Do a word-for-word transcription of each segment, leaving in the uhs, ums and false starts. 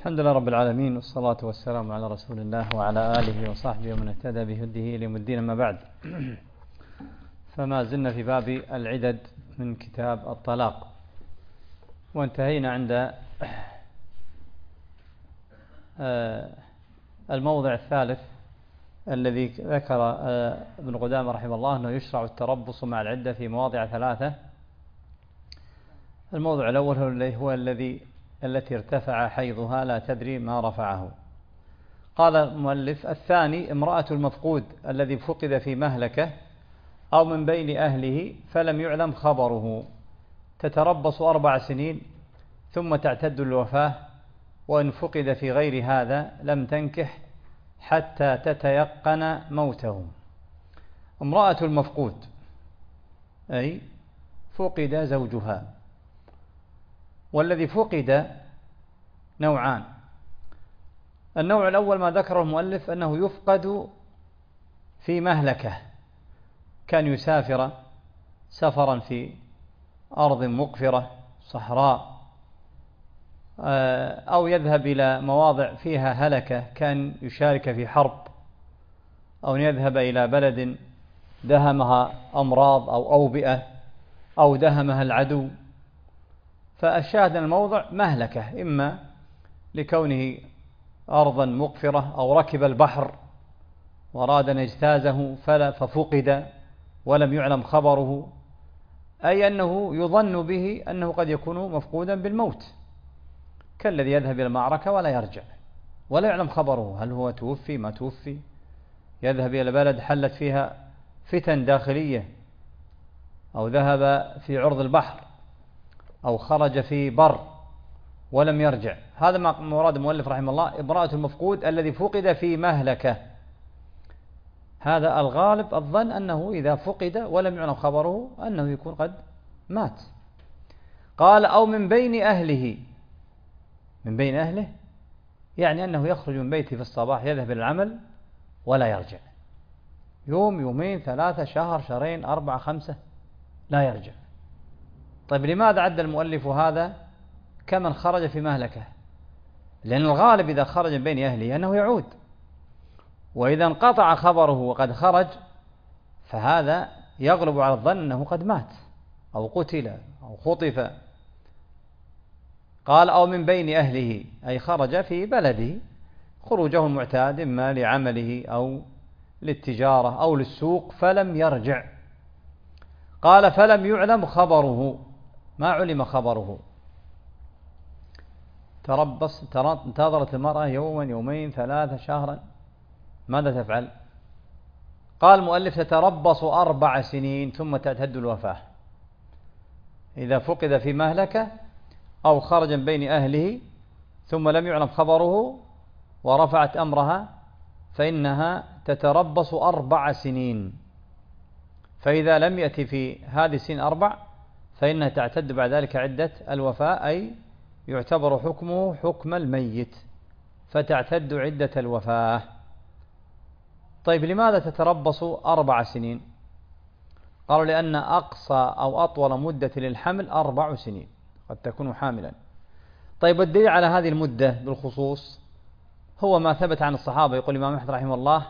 الحمد لله رب العالمين، والصلاة والسلام على رسول الله وعلى آله وصحبه ومن اهتدى بهديه إلى يوم الدين. أما بعد، فما زلنا في باب العدد من كتاب الطلاق، وانتهينا عند الموضع الثالث الذي ذكر ابن قدامة رحمه الله أنه يشرع التربص مع العدة في مواضع ثلاثة. الموضع الأول هو الذي التي ارتفع حيضها لا تدري ما رفعه. قال المؤلف: الثاني امرأة المفقود الذي فقد في مهلكة أو من بين أهله فلم يعلم خبره، تتربص أربع سنين ثم تعتد الوفاة، وإن فقد في غير هذا لم تنكح حتى تتيقن موته. امرأة المفقود أي فقد زوجها، والذي فقد نوعان. النوع الأول ما ذكره المؤلف أنه يفقد في مهلكة، كان يسافر سفرا في أرض مقفرة صحراء، أو يذهب إلى مواضع فيها هلكة، كان يشارك في حرب، أو يذهب إلى بلد دهمها أمراض أو أوبئة أو دهمها العدو. فالشاهد الموضع مهلكة، إما لكونه أرضا مقفرة أو ركب البحر وأراد أن يجتازه فلا ففقد ولم يعلم خبره، أي أنه يظن به أنه قد يكون مفقودا بالموت، كالذي يذهب إلى المعركة ولا يرجع ولا يعلم خبره، هل هو توفي ما توفي، يذهب إلى بلد حلت فيها فتن داخلية، أو ذهب في عرض البحر، أو خرج في بر ولم يرجع. هذا ما مراد المؤلف رحمه الله: امرأة المفقود الذي فقد في مهلكة. هذا الغالب الظن أنه إذا فقد ولم يعلم خبره أنه يكون قد مات. قال: أو من بين أهله. من بين أهله يعني أنه يخرج من بيته في الصباح يذهب إلى العمل ولا يرجع، يوم يومين ثلاثة شهر شهرين أربعة خمسة لا يرجع. طيب لماذا عد المؤلف هذا كمن خرج في مهلكة؟ لأن الغالب إذا خرج من بين أهله أنه يعود، وإذا انقطع خبره وقد خرج فهذا يغلب على الظن أنه قد مات أو قتل أو خطف. قال: أو من بين أهله أي خرج في بلده خروجه المعتاد، إما لعمله أو للتجارة أو للسوق، فلم يرجع. قال: فلم يعلم خبره، ما علم خبره. تربص انتظرت المرأة يوما يومين ثلاثة شهرا، ماذا تفعل؟ قال المؤلف: تتربص أربع سنين ثم تعتد الوفاة. إذا فقد في مهلكة أو خرج من بين أهله ثم لم يعلم خبره ورفعت أمرها فإنها تتربص أربع سنين، فإذا لم يأتي في هذه السنين أربع فإنها تعتد بعد ذلك عدة الوفاة، أي يعتبر حكمه حكم الميت، فتعتد عدة الوفاة. طيب لماذا تتربص أربع سنين؟ قالوا: لأن أقصى أو أطول مدة للحمل أربع سنين، قد تكون حاملا. طيب والدليل على هذه المدة بالخصوص هو ما ثبت عن الصحابة. يقول الإمام أحمد رحمه الله: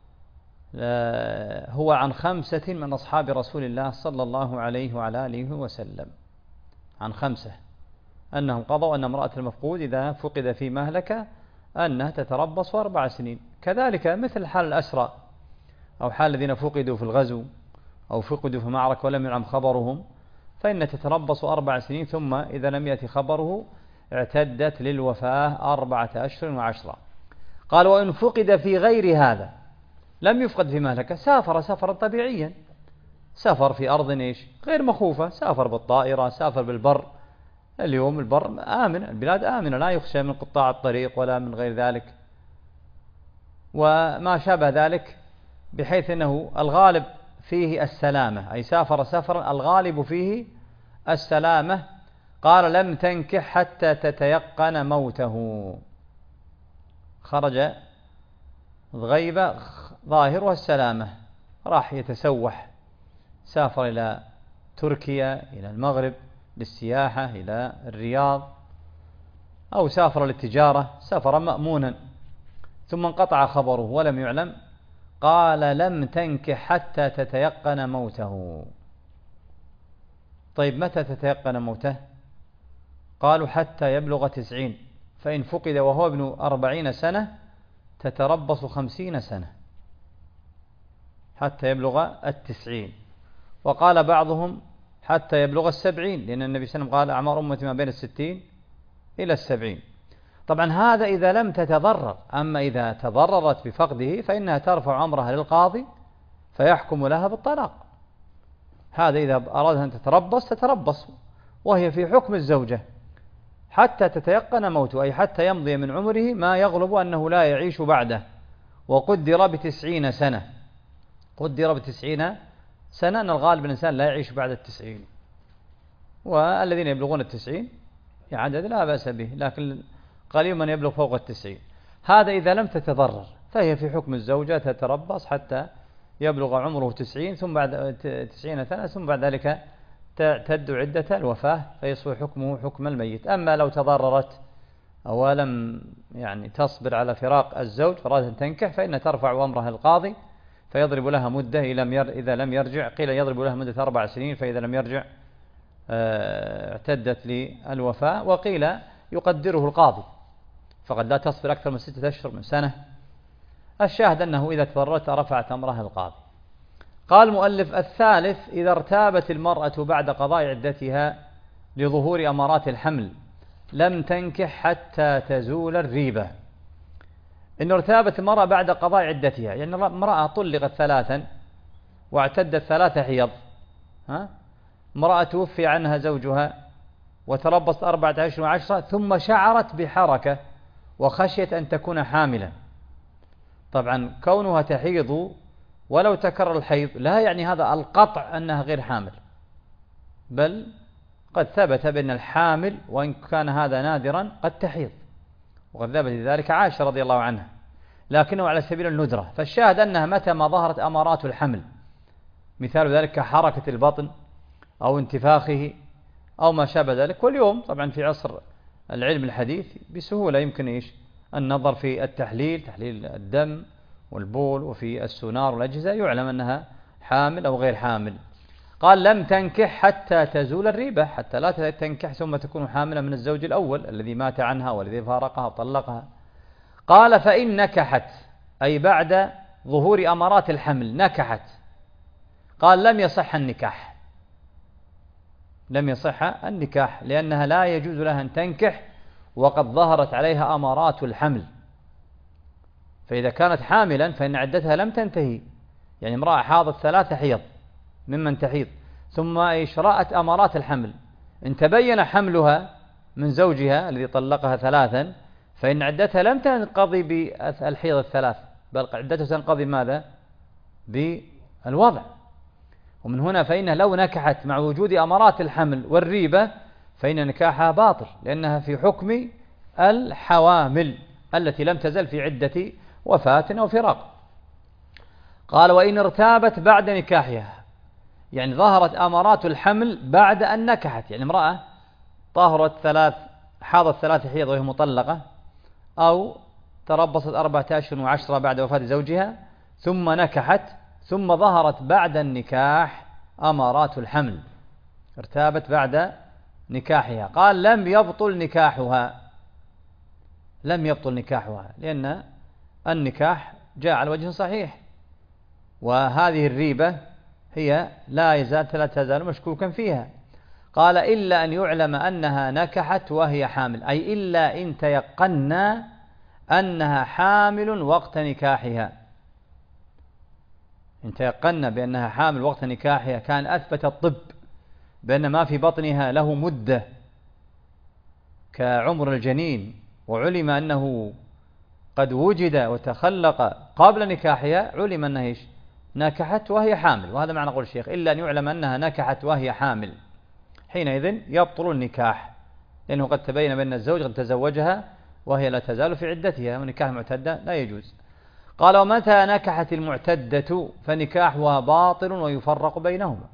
هو عن خمسة من أصحاب رسول الله صلى الله عليه وعلى آله وسلم، عن خمسة أنهم قضوا أن امرأة المفقود إذا فقد في مهلكة أنها تتربص أربع سنين. كذلك مثل حال الأسرى أو حال الذين فقدوا في الغزو أو فقدوا في معركة ولم يعلم خبرهم، فإن تتربص أربع سنين، ثم إذا لم يأتي خبره اعتدت للوفاة أربعة أشهر وعشرة. قال: وإن فقد في غير هذا، لم يفقد في مهلكة، سافر سفرا طبيعيا، سافر في أرض إيش غير مخوفة، سافر بالطائرة، سافر بالبر. اليوم البر آمن، البلاد آمنة، لا يخشى من قطاع الطريق ولا من غير ذلك وما شابه ذلك، بحيث أنه الغالب فيه السلامة، أي سافر سفرا الغالب فيه السلامة. قال: لم تنكح حتى تتيقن موته. خرج غيبة ظاهرها السلامة، راح يتسوح، سافر إلى تركيا، إلى المغرب للسياحة، إلى الرياض، أو سافر للتجارة سفرا مأمونا ثم انقطع خبره ولم يعلم، قال لم تنكح حتى تتيقن موته. طيب متى تتيقن موته؟ قالوا حتى يبلغ تسعين، فإن فقد وهو ابن أربعين سنة تتربص خمسين سنة حتى يبلغ التسعين. وقال بعضهم حتى يبلغ السبعين، لأن النبي صلى الله عليه وسلم قال أعمار أمتي ما بين الستين إلى السبعين. طبعا هذا إذا لم تتضرر، أما إذا تضررت بفقده فإنها ترفع أمرها للقاضي فيحكم لها بالطلاق. هذا إذا أرادها أن تتربص تتربص وهي في حكم الزوجة حتى تتيقن موته، أي حتى يمضي من عمره ما يغلب أنه لا يعيش بعده. وقدر بتسعين سنة، قدر بتسعين سنة أن الغالب الإنسان لا يعيش بعد التسعين، والذين يبلغون التسعين عدد لا بأس به، لكن قليل من يبلغ فوق التسعين. هذا إذا لم تتضرر فهي في حكم الزوجة تتربص حتى يبلغ عمره تسعين ثم بعد تسعين سنة، ثم بعد ذلك تعتد عدة الوفاة فيصبح حكمه حكم الميت. أما لو تضررت ولم يعني تصبر على فراق الزوج فرادت أن تنكح فإن ترفع أمرها القاضي فيضرب لها مدة إذا لم يرجع، قيل يضرب لها مدة أربع سنين فإذا لم يرجع اعتدت للوفاة، وقيل يقدره القاضي فقد لا تصبر أكثر من ستة أشهر من سنة. الشاهد أنه إذا تضررت رفعت أمرها القاضي. قال المؤلف الثالث إذا ارتابت المرأة بعد قضاء عدتها لظهور أمارات الحمل لم تنكح حتى تزول الريبة. إن ارتابت المرأة بعد قضاء عدتها، يعني امرأة طلقت ثلاثا واعتدت ثلاث حيض، ها امرأة توفي عنها زوجها وتربصت أربعة عشر وعشرة ثم شعرت بحركة وخشيت أن تكون حاملا. طبعا كونها تحيض ولو تكرر الحيض لا يعني هذا القطع أنها غير حامل، بل قد ثبت بأن الحامل وإن كان هذا نادرا قد تحيض، وقد ثبت ذلك عائشة رضي الله عنها، لكنه على سبيل الندرة. فالشاهد أنها متى ما ظهرت أمارات الحمل، مثال ذلك حركة البطن أو انتفاخه أو ما شابه ذلك. واليوم طبعا في عصر العلم الحديث بسهولة يمكن إيش النظر في التحليل، تحليل الدم والبول وفي السونار والأجهزة يعلم أنها حامل أو غير حامل. قال لم تنكح حتى تزول الريبة، حتى لا تنكح ثم تكون حاملا من الزوج الأول الذي مات عنها والذي فارقها وطلقها. قال فإن نكحت أي بعد ظهور أمارات الحمل نكحت، قال لم يصح النكاح، لم يصح النكاح لأنها لا يجوز لها أن تنكح وقد ظهرت عليها أمارات الحمل. فإذا كانت حاملا فإن عدتها لم تنتهي، يعني امرأة حاضت ثلاث حيض ممن تحيض ثم إيش رأت أمارات الحمل، إن تبين حملها من زوجها الذي طلقها ثلاثا فإن عدتها لم تنقضي بالحيض الثلاث، بل عدتها تنقضي ماذا؟ بالوضع. ومن هنا فإنها لو نكحت مع وجود أمارات الحمل والريبة فإن نكاحها باطل، لأنها في حكم الحوامل التي لم تزل في عدة وفاة أو فراق. قال وإن ارتابت بعد نكاحها، يعني ظهرت أمارات الحمل بعد أن نكحت، يعني امرأة طهرت ثلاث حاضت ثلاث حيض وهي مطلقة، أو تربصت أربعة أشهر وعشرة بعد وفاة زوجها ثم نكحت ثم ظهرت بعد النكاح أمارات الحمل، ارتابت بعد نكاحها، قال لم يبطل نكاحها، لم يبطل نكاحها، لأن النكاح جاء على وجه صحيح، وهذه الريبة هي لا يزال لا تزال مشكوكا فيها. قال إلا أن يعلم أنها نكحت وهي حامل، أي إلا إن تيقنا أنها حامل وقت نكاحها، إن تيقنا بأنها حامل وقت نكاحها، كان أثبت الطب بأن ما في بطنها له مدة كعمر الجنين، وعلم أنه قد وجد وتخلق قبل نكاحها، علم أنها إيش نكحت وهي حامل. وهذا معنى قول الشيخ إلا أن يعلم أنها نكحت وهي حامل، حينئذ يبطل النكاح، لأنه قد تبين بأن الزوج قد تزوجها وهي لا تزال في عدتها، ونكاح المعتدة لا يجوز. قال ومتى نكحت المعتدة فنكاحها باطل ويفرق بينهما.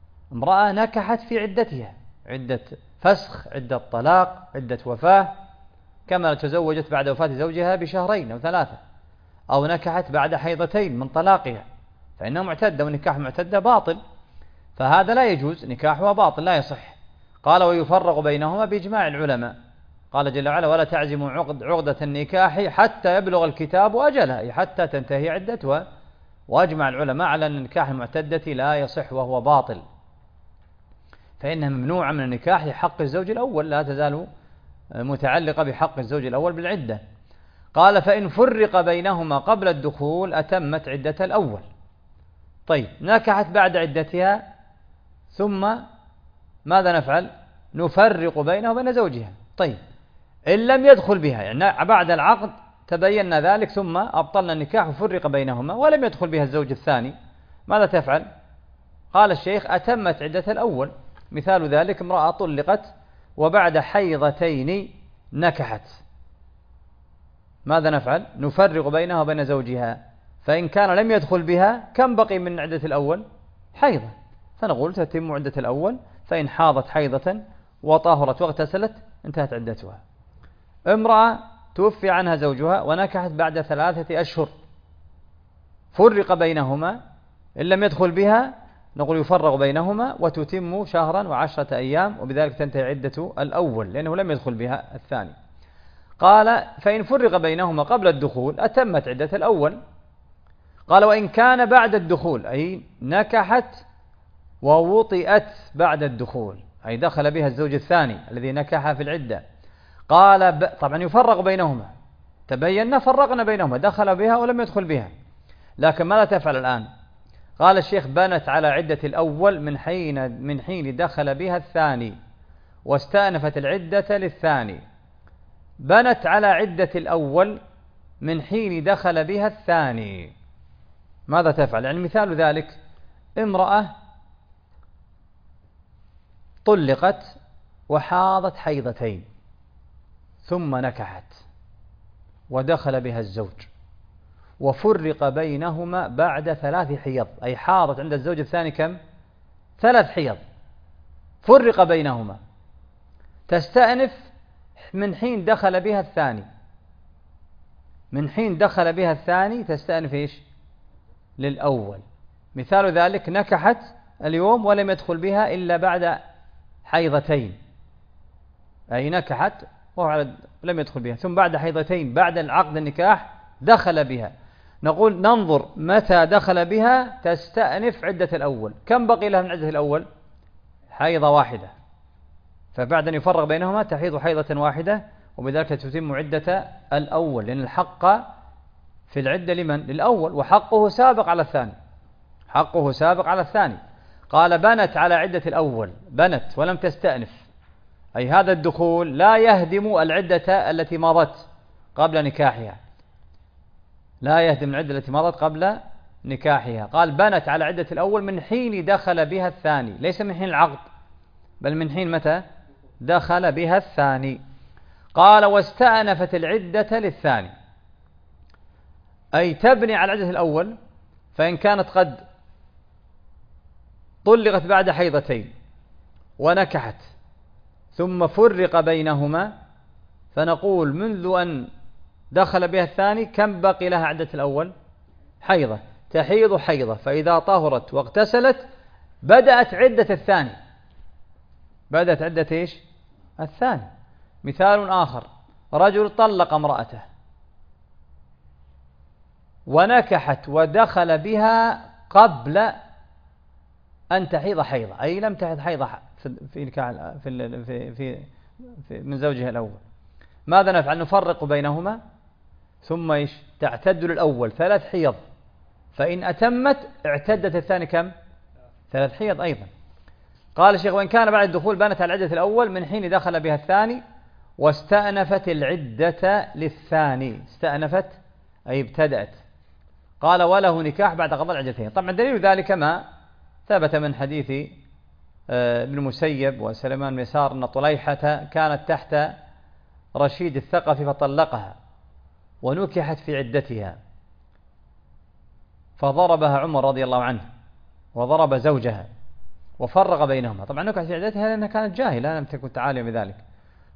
امرأة نكحت في عدتها، عدة فسخ، عدة طلاق، عدة وفاة، كما لو تزوجت بعد وفاة زوجها بشهرين أو ثلاثة، أو نكحت بعد حيضتين من طلاقها، فإنها معتدة، ونكاح معتدة باطل، فهذا لا يجوز، نكاحها باطل لا يصح. قال ويفرق بينهما بإجماع العلماء. قال جل وعلا ولا تعزموا عقد عقدة النكاح حتى يبلغ الكتاب أجلها، أي حتى تنتهي عدتها. وأجمع العلماء على أن النكاح المعتدة لا يصح وهو باطل، فإنها ممنوعة من النكاح لحق الزوج الأول، لا تزال متعلقة بحق الزوج الأول بالعدة. قال فإن فرق بينهما قبل الدخول أتمت عدة الأول. طيب نكحت بعد عدتها، ثم ماذا نفعل؟ نفرق بينه وبين زوجها. طيب إن لم يدخل بها، يعني بعد العقد تبين ذلك ثم أبطلنا النكاح وفرق بينهما ولم يدخل بها الزوج الثاني، ماذا تفعل؟ قال الشيخ أتمت عدة الأول. مثال ذلك امرأة طلقت وبعد حيضتين نكحت، ماذا نفعل؟ نفرق بينها وبين زوجها، فإن كان لم يدخل بها كم بقي من عدة الأول؟ حيضة، فنقول تتم عدة الأول، فإن حاضت حيضة وطهرت واغتسلت انتهت عدتها. امرأة توفي عنها زوجها ونكحت بعد ثلاثة أشهر، فرق بينهما، إن لم يدخل بها نقول يفرق بينهما وتتم شهرا وعشرة أيام، وبذلك تنتهي عدة الأول لأنه لم يدخل بها الثاني. قال فإن فرق بينهما قبل الدخول أتمت عدة الأول. قال وإن كان بعد الدخول، أي نكحت ووطئت بعد الدخول، أي دخل بها الزوج الثاني الذي نكح في العدة. قال ب... طبعا يفرق بينهما، تبيننا فرقنا بينهما، دخل بها ولم يدخل بها، لكن ماذا تفعل الآن؟ قال الشيخ بنت على عدة الأول من حين من حين دخل بها الثاني، واستأنفت العدة للثاني. بنت على عدة الأول من حين دخل بها الثاني، ماذا تفعل؟ يعني مثال ذلك امرأة طلقت وحاضت حيضتين ثم نكحت ودخل بها الزوج وفرق بينهما بعد ثلاث حيض، أي حاضت عند الزوج الثاني كم؟ ثلاث حيض، فرق بينهما، تستأنف من حين دخل بها الثاني، من حين دخل بها الثاني تستأنف إيش؟ للأول. مثال ذلك نكحت اليوم ولم يدخل بها إلا بعد حيضتين، أي نكحت ولم يدخل بها، ثم بعد حيضتين بعد العقد النكاح دخل بها، نقول ننظر متى دخل بها تستأنف عدة الأول. كم بقي لها من عدة الأول؟ حيضة واحدة، فبعد أن يفرق بينهما تحيض حيضة واحدة، وبذلك تتم عدة الأول، لأن الحق في العدة لمن؟ للأول، وحقه سابق على الثاني، حقه سابق على الثاني. قال بنت على عدة الأول، بنت ولم تستأنف، أي هذا الدخول لا يهدم العدة التي مضت قبل نكاحها، لا يهدم العدة التي مضت قبل نكاحها. قال بنت على عدة الأول من حين دخل بها الثاني، ليس من حين العقد، بل من حين متى دخل بها الثاني. قال واستأنفت العدة للثاني، أي تبني على العدة الأول، فإن كانت قد طلقت بعد حيضتين ونكحت ثم فرق بينهما، فنقول منذ أن دخل بها الثاني كم بقي لها عدة الأول؟ حيضة، تحيض حيضة، فإذا طهرت واغتسلت بدأت عدة الثاني، بدأت عدة إيش؟ الثاني. مثال آخر، رجل طلق امرأته ونكحت ودخل بها قبل أن تحيض حيضة، أي لم تحيض حيضة في في في في من زوجها الأول، ماذا نفعل؟ نفرق بينهما، ثم إيش؟ تعتد للأول ثلاث حيض، فإن أتمت اعتدت الثاني كم؟ ثلاث حيض أيضا. قال الشيخ وإن كان بعد الدخول بنت على العدة الأول من حين دخل بها الثاني، واستأنفت العدة للثاني، استأنفت أي ابتدأت. قال وله نكاح بعد قضاء العدتين. طبعا دليل ذلك ما ثبت من حديث ابن المسيب وسليمان بن يسار أن طليحة كانت تحت رشيد الثقفي فطلقها ونكحت في عدتها، فضربها عمر رضي الله عنه وضرب زوجها وفرق بينهما. طبعا نكحت في عدتها لأنها كانت جاهلة لم تكن تعالم بذلك،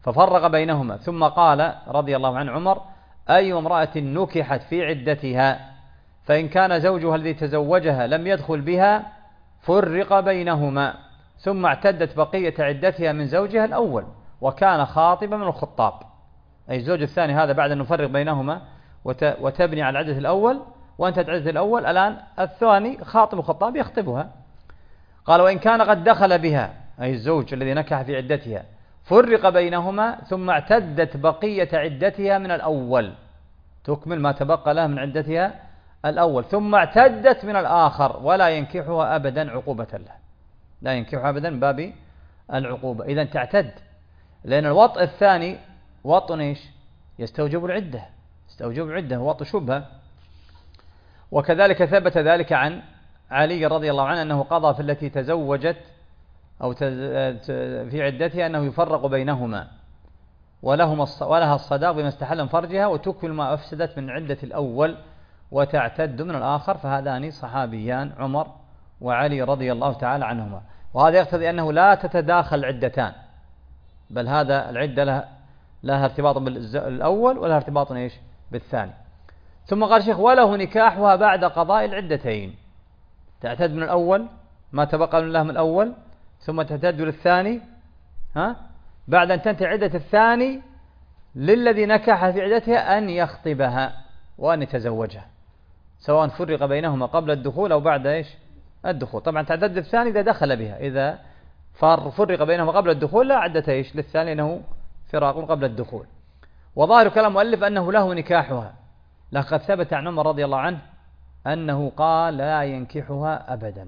ففرق بينهما. ثم قال رضي الله عن عمر: أي امرأة نكحت في عدتها فإن كان زوجها الذي تزوجها لم يدخل بها فرق بينهما، ثم اعتدت بقية عدتها من زوجها الأول وكان خاطبا من الخطاب. أي الزوج الثاني هذا بعد أن نفرق بينهما وتبني على العدة الأول وأنت عدة الأول، الآن الثاني خاطب الخطاب يخطبها. قال: وإن كان قد دخل بها، أي الزوج الذي نكح في عدتها، فرق بينهما ثم اعتدت بقية عدتها من الأول، تكمل ما تبقى لها من عدتها الأول، ثم اعتدت من الآخر ولا ينكحها أبدا عقوبة له، لا ينكحها أبدا من باب العقوبة. إذن تعتد، لأن الوطء الثاني وطء إيش؟ يستوجب العدة، يستوجب العدة، وطء شبهة. وكذلك ثبت ذلك عن علي رضي الله عنه أنه قضى في التي تزوجت أو في عدتها أنه يفرق بينهما ولهما ولها الصداق بما استحل من فرجها وتكمل ما أفسدت من عدة الأول وتعتد من الآخر. فهذان صحابيان عمر وعلي رضي الله تعالى عنهما. وهذا يقتضي أنه لا تتداخل العدتان، بل هذا العدة لها, لها ارتباط بالأول ولها ارتباط إيش؟ بالثاني. ثم قال الشيخ: وله نكاحها بعد قضاء العدتين، تعتد من الأول ما تبقى لها من الأول، ثم تعتد للثاني ها بعد أن تنتهي عدة الثاني للذي نكح في عدتها أن يخطبها وأن يتزوجها، سواء فرق بينهما قبل الدخول أو بعد إيش؟ الدخول. طبعا تعتد الثاني إذا دخل بها، إذا فرق بينهما قبل الدخول لا عدة إيش للثاني أنه فراق قبل الدخول. وظاهر كلام المؤلف أنه له نكاحها، لقد ثبت عن عمر رضي الله عنه أنه قال: لا ينكحها أبدا،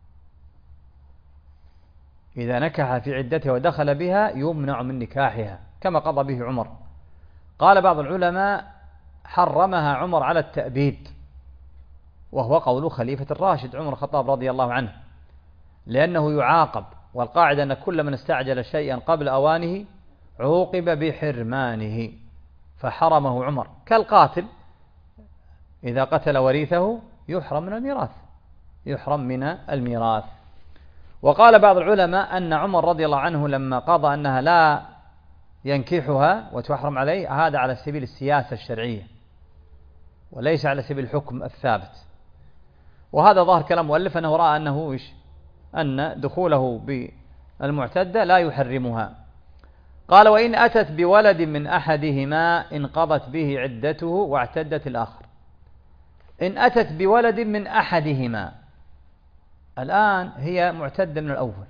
إذا نكح في عدتها ودخل بها يمنع من نكاحها كما قضى به عمر. قال بعض العلماء: حرمها عمر على التأبيد، وهو قول خليفة الراشد عمر الخطاب رضي الله عنه، لأنه يعاقب، والقاعدة أن كل من استعجل شيئا قبل أوانه عوقب بحرمانه، فحرمه عمر، كالقاتل إذا قتل وريثه يحرم من الميراث، يحرم من الميراث. وقال بعض العلماء أن عمر رضي الله عنه لما قضى أنها لا ينكحها وتحرم عليه، هذا على سبيل السياسة الشرعية وليس على سبيل الحكم الثابت. وهذا ظاهر كلام مؤلف أنه رأى أنه إيش؟ أن دخوله بالمعتدة لا يحرمها. قال: وإن أتت بولد من أحدهما انقضت به عدته واعتدت الآخر. إن أتت بولد من أحدهما، الآن هي معتدة من الأول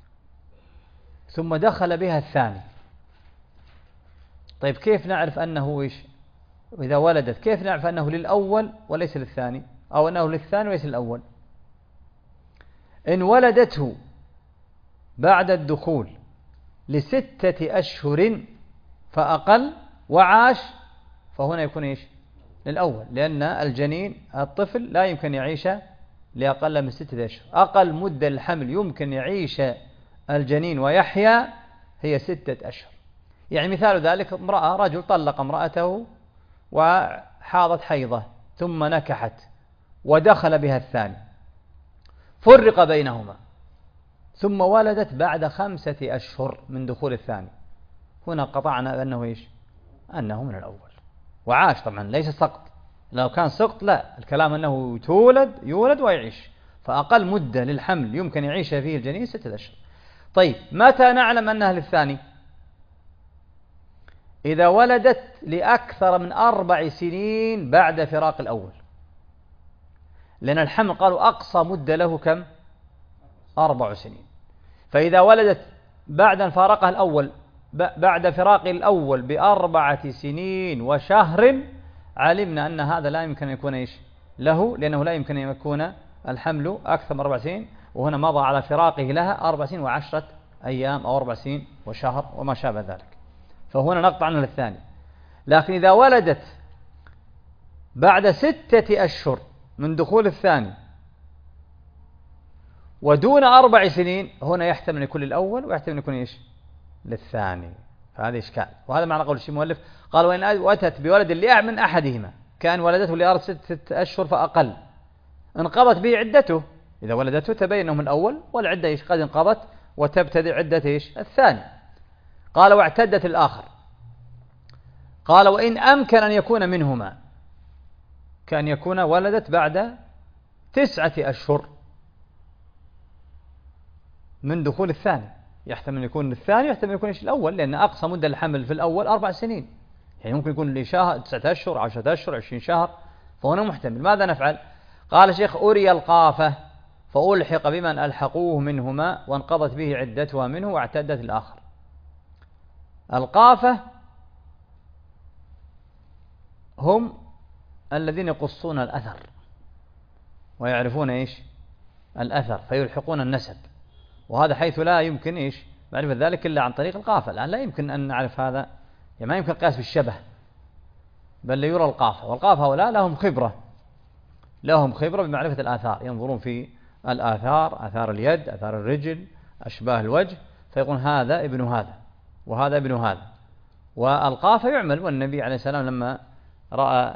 ثم دخل بها الثاني، طيب كيف نعرف أنه إيش؟ إذا ولدت كيف نعرف أنه للأول وليس للثاني، أو أنه للثاني وليس للأول؟ إن ولدته بعد الدخول لستة أشهر فأقل وعاش فهنا يكون إيش؟ للأول، لأن الجنين الطفل لا يمكن يعيش لأقل من ستة أشهر، أقل مدة الحمل يمكن يعيش الجنين ويحيا هي ستة أشهر. يعني مثال ذلك امرأة، رجل طلق امرأته وحاضت حيضة ثم نكحت ودخل بها الثاني، فرق بينهما ثم ولدت بعد خمسة أشهر من دخول الثاني، هنا قطعنا أنه إيش؟ أنه من الأول وعاش، طبعا ليس سقط، لو كان سقط لا، الكلام أنه تولد يولد ويعيش، فأقل مدة للحمل يمكن يعيش فيه الجنين ستة أشهر. طيب متى نعلم أنها للثاني؟ إذا ولدت لأكثر من أربع سنين بعد فراق الأول، لأن الحمل قالوا أقصى مدة له كم؟ أربع سنين. فإذا ولدت بعد أن فارقها الأول بعد فراق الأول بأربعة سنين وشهر، علمنا أن هذا لا يمكن أن يكون إيش له، لأنه لا يمكن أن يكون الحمل أكثر من أربع سنين، وهنا مضى على فراقه لها أربع سنين وعشرة أيام أو أربع سنين وشهر وما شابه ذلك، فهنا نقطع عنه للثاني. لكن إذا ولدت بعد ستة أشهر من دخول الثاني ودون أربع سنين، هنا يحتمل أن يكون للأول ويحتمل أن يكون إيش؟ للثاني. فهذا إشكال، وهذا معنى قول الشيخ المؤلف قال: وإن أتت بولد لأع من أحدهما كان ولدته لأرض ستة أشهر فأقل انقضت به عدته، إذا ولدته تبين أنه من الأول والعدة إيش؟ قد انقضت وتبتدئ عدة إيش؟ الثاني. قال واعتدت الآخر. قال وإن أمكن أن يكون منهما، كأن يكون ولدت بعد تسعة أشهر من دخول الثاني، يحتمل أن يكون الثاني، يحتمل أن يكون الأول، لأن أقصى مدة الحمل في الأول أربع سنين، يعني ممكن يكون لي شهر تسعة أشهر عشرة أشهر عشرين شهر، فهنا محتمل. ماذا نفعل؟ قال الشيخ أري القافة فألحق بمن ألحقوه منهما وانقضت به عدتها منه واعتدت الآخر. القافة هم الذين يقصون الأثر ويعرفون إيش الأثر فيلحقون النسب، وهذا حيث لا يمكن إيش معرفة ذلك إلا عن طريق القافة. الآن لا يمكن أن نعرف هذا، يعني ما يمكن القياس بالشبه، بل يرى القافة. والقافة هؤلاء لهم خبرة، لهم خبرة بمعرفة الآثار، ينظرون في الآثار، آثار اليد، آثار الرجل، أشباه الوجه، فيقول هذا ابن هذا وهذا ابن هذا. والقافة يعمل، والنبي عليه السلام لما رأى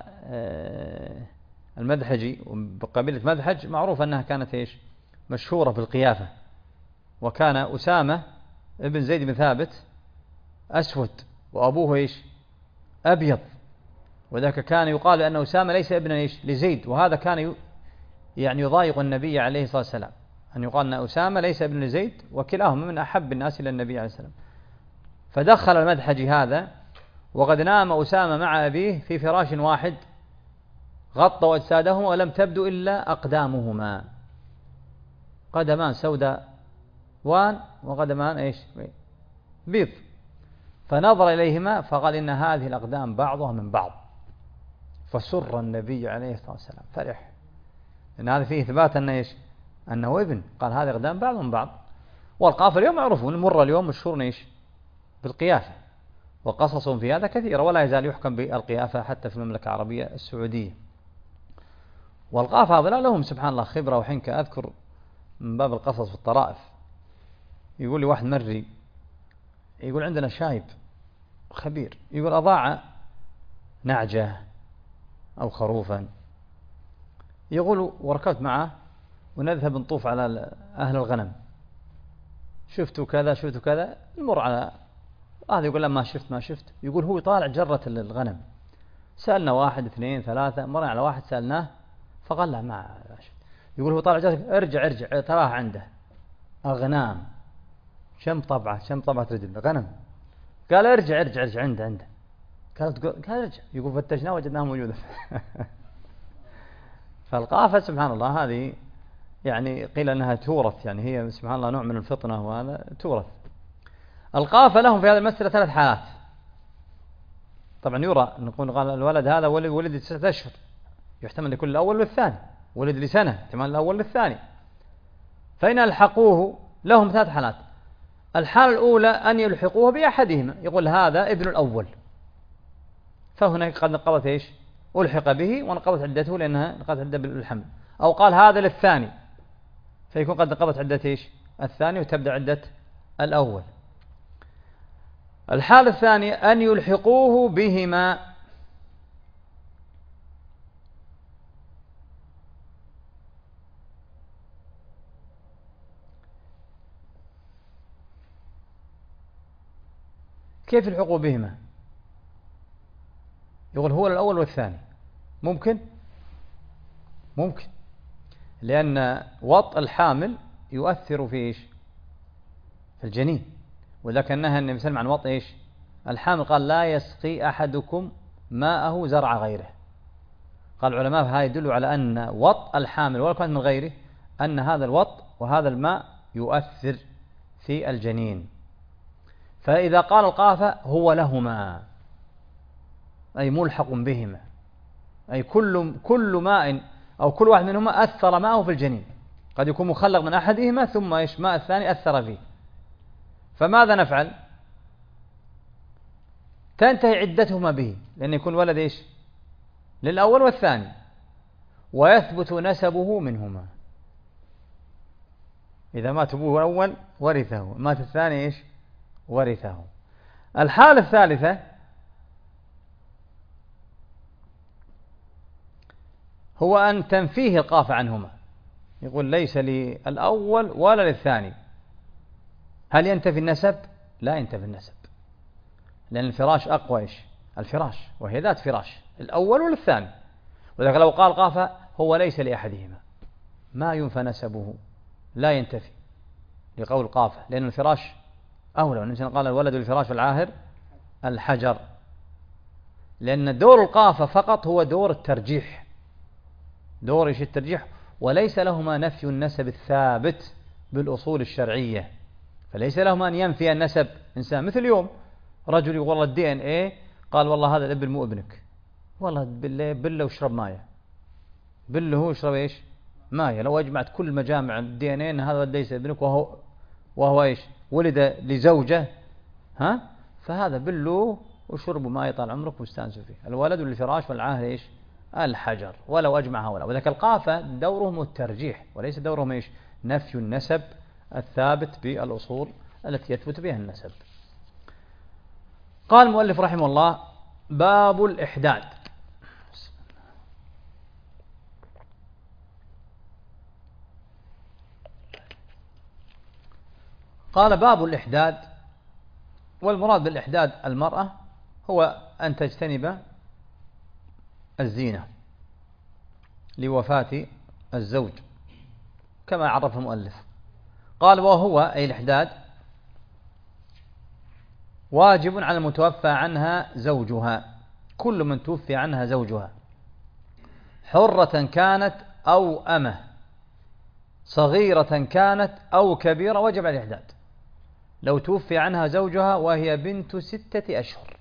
المدحجي بقبيلة مدحج معروف أنها كانت إيش مشهورة بالقيافة، وكان أسامة ابن زيد بن ثابت أسود وأبوه إيش أبيض، وذاك كان يقال أن أسامة ليس ابن إيش لزيد، وهذا كان يعني يضايق النبي عليه الصلاة والسلام أن يقال أن أسامة ليس ابن لزيد، وكلاهما من أحب الناس إلى النبي عليه السلام. فدخل المدحجي هذا وقد نام أسامة مع أبيه في فراش واحد، غطوا أجسادهما ولم تبدو إلا أقدامهما، قدمان سوداء وان وقدمان إيش بيض. فنظر إليهما فقال إن هذه الأقدام بعضها من بعض، فسر النبي عليه الصلاة والسلام فرح، إن هذا فيه إثبات أنه إيش أنه ابن، قال هذه أقدام بعض من بعض. والقافة اليوم معروفون، المرة اليوم مشهور إيش بالقيافة، وقصص في هذا كثيرة، ولا يزال يحكم بالقيافة حتى في المملكة العربية السعودية. والقافة هؤلاء لهم سبحان الله خبرة وحنكة. أذكر من باب القصص في الطرائف، يقول لي واحد مري، يقول عندنا شايب خبير، يقول أضاع نعجة أو خروفا، يقول وركبت معه ونذهب نطوف على أهل الغنم، شفتوا كذا شفتوا كذا، نمر على هذا يقول لا ما شفت ما شفت، يقول هو يطالع جرة الغنم، سألنا واحد اثنين ثلاثة، مرنا على واحد سألناه فقال لا ما شفت، يقول هو طالع جرة، ارجع ارجع تراه عنده أغنام، شم طبعة شم طبعة رجل غنم، قال ارجع ارجع ارجع عنده عنده، قال قال ارجع، يقول فتشناه وجدناها موجودة. فالقافة سبحان الله هذه يعني قيل أنها تورث، يعني هي سبحان الله نوع من الفطنة، وهذا تورث. القافة لهم في هذا المسألة ثلاث حالات. طبعا يرى نقول قال الولد هذا ولد ولد ستة أشهر، يحتمل يكون الأول والثاني، ولد لسنة احتمال الأول والثاني، فإن ألحقوه لهم ثلاث حالات. الحالة الأولى أن يلحقوه بأحدهما، يقول هذا ابن الأول، فهنا قد نقضت إيش ألحق به ونقضت عدته لأنها نقضت عدة بالحمل، أو قال هذا للثاني فيكون قد نقضت عدة إيش الثاني وتبدأ عدة الأول. الحالة الثانية أن يلحقوه بهما، كيف يلحقوا بهما؟ يقول هو الأول والثاني، ممكن ممكن لأن وطء الحامل يؤثر في إيش في الجنين، ولكن نهى النبي صلى الله عليه وسلم عن وطء إيش الحامل، قال لا يسقي أحدكم ماءه زرع غيره. قال العلماء هذا يدل على أن وطء الحامل ولو كان من غيره، أن هذا الوطء وهذا الماء يؤثر في الجنين. فإذا قال القافة هو لهما أي ملحق بهما، أي كل كل ماء أو كل واحد منهما أثر ماءه في الجنين، قد يكون مخلق من أحدهما ثم إيش ماء الثاني أثر فيه. فماذا نفعل؟ تنتهي عدتهما به، لأن يكون ولد إيش للأول والثاني، ويثبت نسبه منهما. إذا مات أبوه الأول ورثه، مات الثاني إيش ورثه. الحالة الثالثة هو أن تنفيه القافة عنهما، يقول ليس للأول ولا للثاني. هل ينتفي النسب؟ لا ينتفي النسب، لأن الفراش أقوى إيش؟ الفراش، وهي ذات فراش، الأول ولا الثاني. ولكن لو قال قافة هو ليس لأحدهما، ما ينفى نسبه، لا ينتفي لقول قافة، لأن الفراش أولى. والنبي قال الولد الفراش والعاهر الحجر، لأن دور القافة فقط هو دور الترجيح، دور إيش؟ الترجيح، وليس لهما نفي النسب الثابت بالأصول الشرعية. فليس لهما أن ينفي النسب إنسان، مثل اليوم رجل يقول والله الدي ان ايه، قال والله هذا الابن مو ابنك، والله بالله بله واشرب مايه، بله هو يشرب ايش؟ مايه. لو اجمعت كل مجامع الدي ان ايه ان هذا ليس ابنك، وهو وهو ايش؟ ولد لزوجه، ها، فهذا بله وشربوا مايه طال عمرك واستانسوا فيه. الولد للفراش والعاهر ايش؟ الحجر، ولو اجمع هؤلاء. وذاك القافه دورهم الترجيح، وليس دورهم ايش؟ نفي النسب الثابت بالأصول التي يثبت بها النسب. قال المؤلف رحمه الله: باب الإحداد. قال: باب الإحداد. والمراد بالإحداد المرأة هو أن تجتنب الزينة لوفاة الزوج كما عرف المؤلف. قال: وهو أي الإحداد واجب على المتوفى عنها زوجها، كل من توفي عنها زوجها، حرة كانت أو أمة، صغيرة كانت أو كبيرة، وجب على الإحداد. لو توفي عنها زوجها وهي بنت ستة أشهر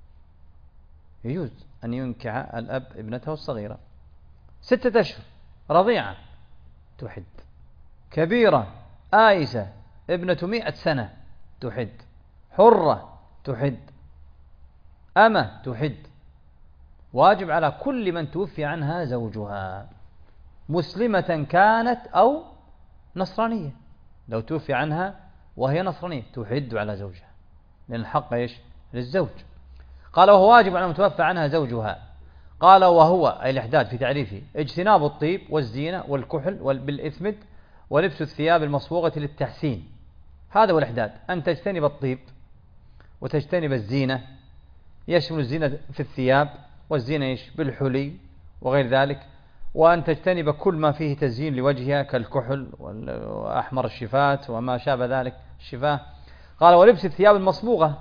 يجوز أن ينكح الأب ابنته الصغيرة، ستة أشهر رضيعة تحد، كبيرة آيسة ابنة مئة سنة تحد، حرة تحد، أمة تحد. واجب على كل من توفي عنها زوجها، مسلمة كانت أو نصرانية. لو توفي عنها وهي نصرانية تحد على زوجها، لأن الحق إيش؟ للزوج. قال: وهو واجب على المتوفى عنها زوجها. قال: وهو أي الإحداد في تعريفه اجتناب الطيب والزينة والكحل بالإثمد ولبس الثياب المصبوغة للتحسين. هذا هو الإحداد، أن تجتنب الطيب وتجتنب الزينة، يشمل الزينة في الثياب والزينة إيش؟ بالحلي وغير ذلك، وأن تجتنب كل ما فيه تزيين لوجهها كالكحل وأحمر الشفات وما شابه ذلك الشفاه. قال: ولبس الثياب المصبوغة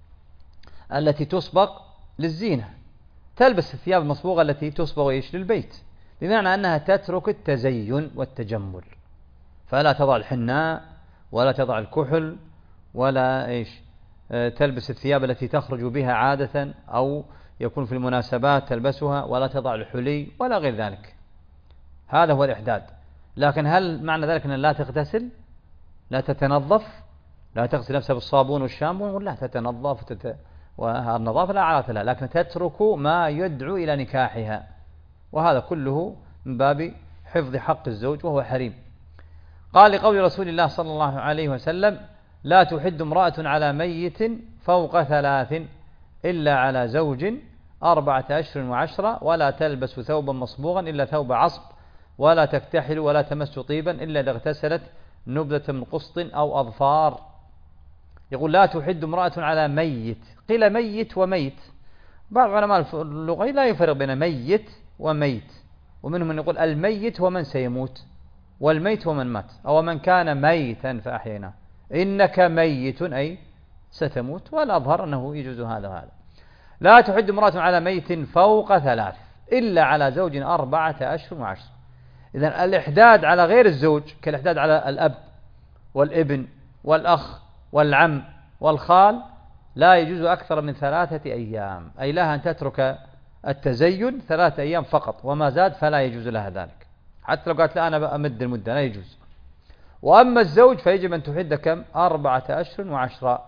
التي تصبغ للزينة، تلبس الثياب المصبوغة التي تصبغ إيش؟ للبيت، بمعنى أنها تترك التزين والتجمل، فلا تضع الحناء ولا تضع الكحل ولا إيش تلبس الثياب التي تخرج بها عادة أو يكون في المناسبات تلبسها، ولا تضع الحلي ولا غير ذلك. هذا هو الإحداد. لكن هل معنى ذلك أن لا تغتسل، لا تتنظف، لا تغسل نفسها بالصابون والشامبون، ولا تتنظف وتت... والنظافة لا علاقة لها، لكن تترك ما يدعو إلى نكاحها، وهذا كله من باب حفظ حق الزوج وهو حريم. قال: لقول رسول الله صلى الله عليه وسلم: لا تحد امرأة على ميت فوق ثلاث إلا على زوج أربعة أشهر وعشرة، ولا تلبس ثوبا مصبوغا إلا ثوب عصب، ولا تكتحل ولا تمس طيبا إلا إذا اغتسلت نبذة من قسط أو أظفار. يقول: لا تحد امرأة على ميت. قيل ميت وميت، بعض علماء اللغة لا يفرق بين ميت وميت، ومنهم من يقول الميت هو من سيموت، والميت هو من مات، أو من كان ميتا فأحييناه. إنك ميت أي ستموت، والأظهر أنه يجوز هذا وهذا. لا تحد امرأة على ميت فوق ثلاث إلا على زوج أربعة أشهر وعشر. إذن الإحداد على غير الزوج كالإحداد على الأب والابن والأخ والعم والخال لا يجوز أكثر من ثلاثة أيام، أي لها أن تترك التزين ثلاثة أيام فقط، وما زاد فلا يجوز لها ذلك، حتى لو قالت لا أنا أمد المدة لا يجوز. وأما الزوج فيجب أن تحد كم؟ أربعة أشهر وعشرة،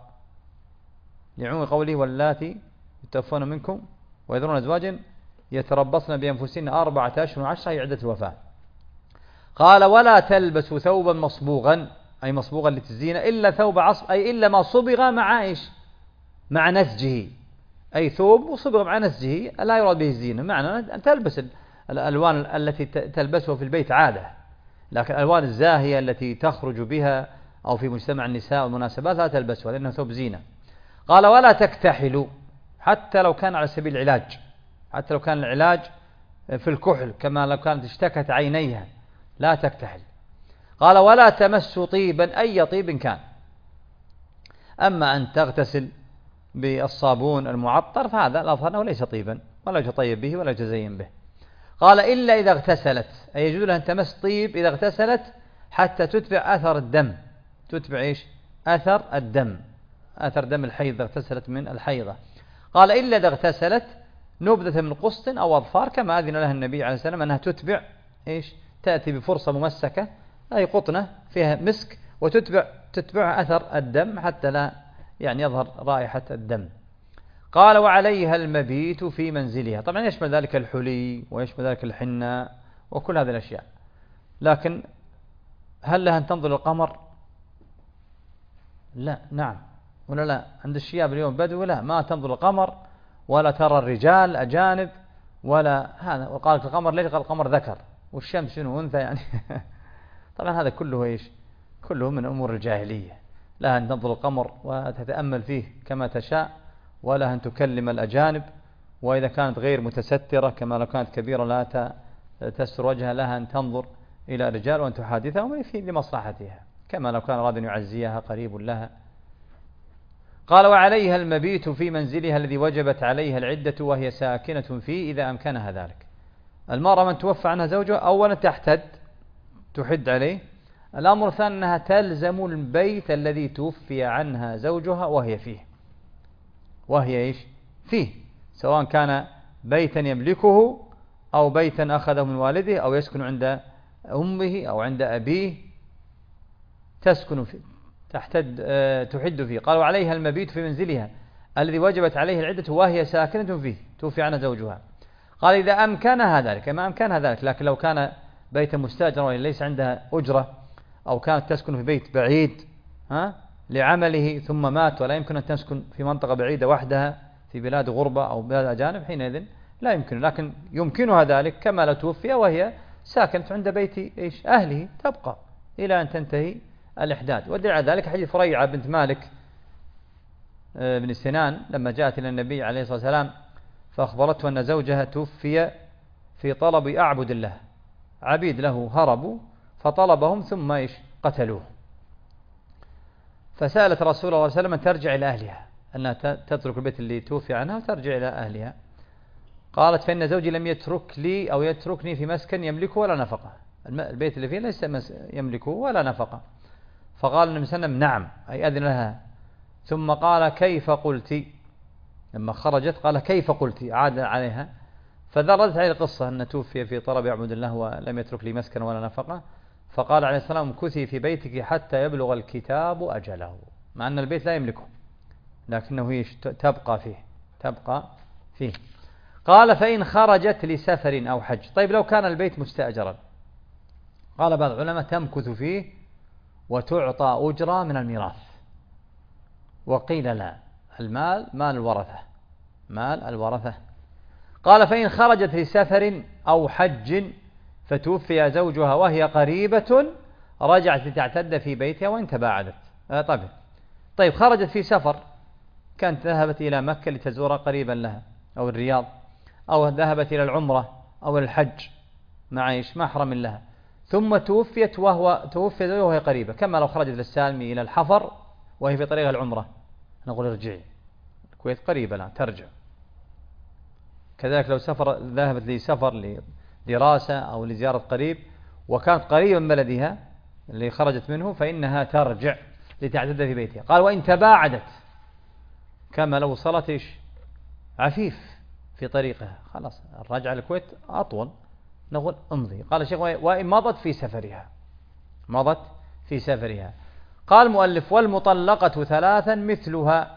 لعموم قوله: واللاتي يتوفون منكم ويذرون أزواجا يتربصن بأنفسهن أربعة أشهر وعشرة، هي عدة الوفاة. قال: ولا تلبس ثوبا مصبوغا أي مصبوغا للزينة إلا ثوب عصب، أي إلا ما صبغ مع إيش؟ مع نسجه، أي ثوب وصبغ مع نسجه لا يراد به الزينة، معنى أن تلبس الألوان التي تلبسها في البيت عادة، لكن الألوان الزاهية التي تخرج بها أو في مجتمع النساء والمناسبات لا تلبسها لأنه ثوب زينة. قال ولا تكتحل حتى لو كان على سبيل العلاج، حتى لو كان العلاج في الكحل كما لو كانت اشتكت عينيها لا تكتحل. قال ولا تمس طيبا أي طيب كان. أما أن تغتسل بالصابون المعطر فهذا الأظهر أنه ليس طيبا ولا يتطيب به ولا يتزين به. قال إلا إذا اغتسلت، أي يجوز لها أن تمس طيب إذا اغتسلت حتى تتبع أثر الدم، تتبع إيش؟ أثر الدم، أثر دم الحيض إذا اغتسلت من الحيضة. قال إلا إذا اغتسلت نبذة من قسط أو أظفار كما أذن لها النبي عليه السلام أنها تتبع إيش؟ تأتي بفرصة ممسكة أي قطنة فيها مسك وتتبع تتبع أثر الدم حتى لا يعني يظهر رائحة الدم. قال وعليها المبيت في منزلها، طبعا يشمل ذلك الحلي ويشمل ذلك الحناء وكل هذه الأشياء. لكن هل لها أن تنظر القمر؟ لا، نعم ولا لا؟ عند الشياب اليوم بدو لا، ما تنظر القمر ولا ترى الرجال أجانب ولا هذا. وقالت القمر ليش؟ قال القمر ذكر والشمس شنو أنثى يعني. طبعا هذا كله إيش؟ كله من أمور الجاهلية. لها أن تنظر القمر وتتأمل فيه كما تشاء، ولا أن تكلم الأجانب، وإذا كانت غير متسترة كما لو كانت كبيرة لا تستر وجهها لها أن تنظر إلى الرجال وأن تحادثهم لمصلحتها كما لو كان راض يعزيها قريب لها. قال وعليها المبيت في منزلها الذي وجبت عليها العدة وهي ساكنة فيه إذا أمكنها ذلك. المرأة من توفى عنها زوجها أولا تحتد تحد عليه. الأمر الثاني أنها تلزم البيت الذي توفي عنها زوجها وهي فيه، وهي إيش؟ فيه، سواء كان بيتا يملكه أو بيتا أخذه من والده أو يسكن عند أمه أو عند أبيه تسكن فيه تحتد أه تحد فيه. قالوا عليها المبيت في منزلها الذي وجبت عليه العدة وهي ساكنة فيه توفي عنها زوجها. قال إذا أمكنها ذلك، ما أمكنها ذلك، لكن لو كان بيتا مستأجرا ليس عندها أجرة أو كانت تسكن في بيت بعيد ها لعمله ثم مات ولا يمكن أن تسكن في منطقة بعيدة وحدها في بلاد غربة أو بلاد أجانب، حينئذ لا يمكن. لكن يمكنها ذلك كما لو توفي وهي ساكنت عند بيت إيش؟ أهله، تبقى إلى أن تنتهي الإحداد. ودل على ذلك حديث فريعة بنت مالك بن سنان لما جاءت إلى النبي عليه الصلاة والسلام فأخبرته أن زوجها توفي في طلب أعبد الله، عبيد له هربوا فطلبهم ثم إيش؟ قتلوه. فسألت رسول الله صلى الله عليه وسلم أن ترجع إلى أهلها، أنها تترك البيت اللي توفي عنها وترجع إلى أهلها. قالت فإن زوجي لم يترك لي أو يتركني في مسكن يملكه ولا نفقة، البيت اللي فيه ليس يملكه ولا نفقة. فقال النبي صلى الله عليه وسلم نعم، أي أذن لها. ثم قال كيف قلت؟ لما خرجت قال كيف قلت؟ عاد عليها فذردت عليه القصة أن توفي في طلب يعبد الله ولم يترك لي مسكن ولا نفقة. فقال عليه السلام كثي في بيتك حتى يبلغ الكتاب أجله، مع أن البيت لا يملكه لكنه تبقى فيه تبقى فيه. قال فإن خرجت لسفر أو حج، طيب لو كان البيت مستأجرا، قال بعض العلماء تمكث فيه وتعطى أجرة من الميراث، وقيل لا، المال مال الورثة، مال الورثة. قال فإن خرجت لسفر أو حج فتوفي زوجها وهي قريبة رجعت لتعتد في بيتها وإن تباعدت. آه طيب طيب خرجت في سفر، كانت ذهبت إلى مكة لتزور قريبا لها أو الرياض، أو ذهبت إلى العمرة أو الحج مع إيش؟ محرم لها، ثم توفيت وهو توفي زوجها وهي قريبة، كما لو خرجت للسالمي إلى الحفر وهي في طريق العمرة نقول ارجعي، الكويت قريبة لا ترجع. كذلك لو سفر ذهبت لسفر لدراسة أو لزيارة قريب وكانت قريبا من بلدها اللي خرجت منه فإنها ترجع لتعتد في بيتها. قال وإن تباعدت، كما لو وصلت إيش؟ عفيف في طريقها، خلاص الرجعة للكويت أطول، نقول امضي. قال الشيخ وإن مضت في سفرها، مضت في سفرها. قال المؤلف والمطلقة ثلاثا مثلها،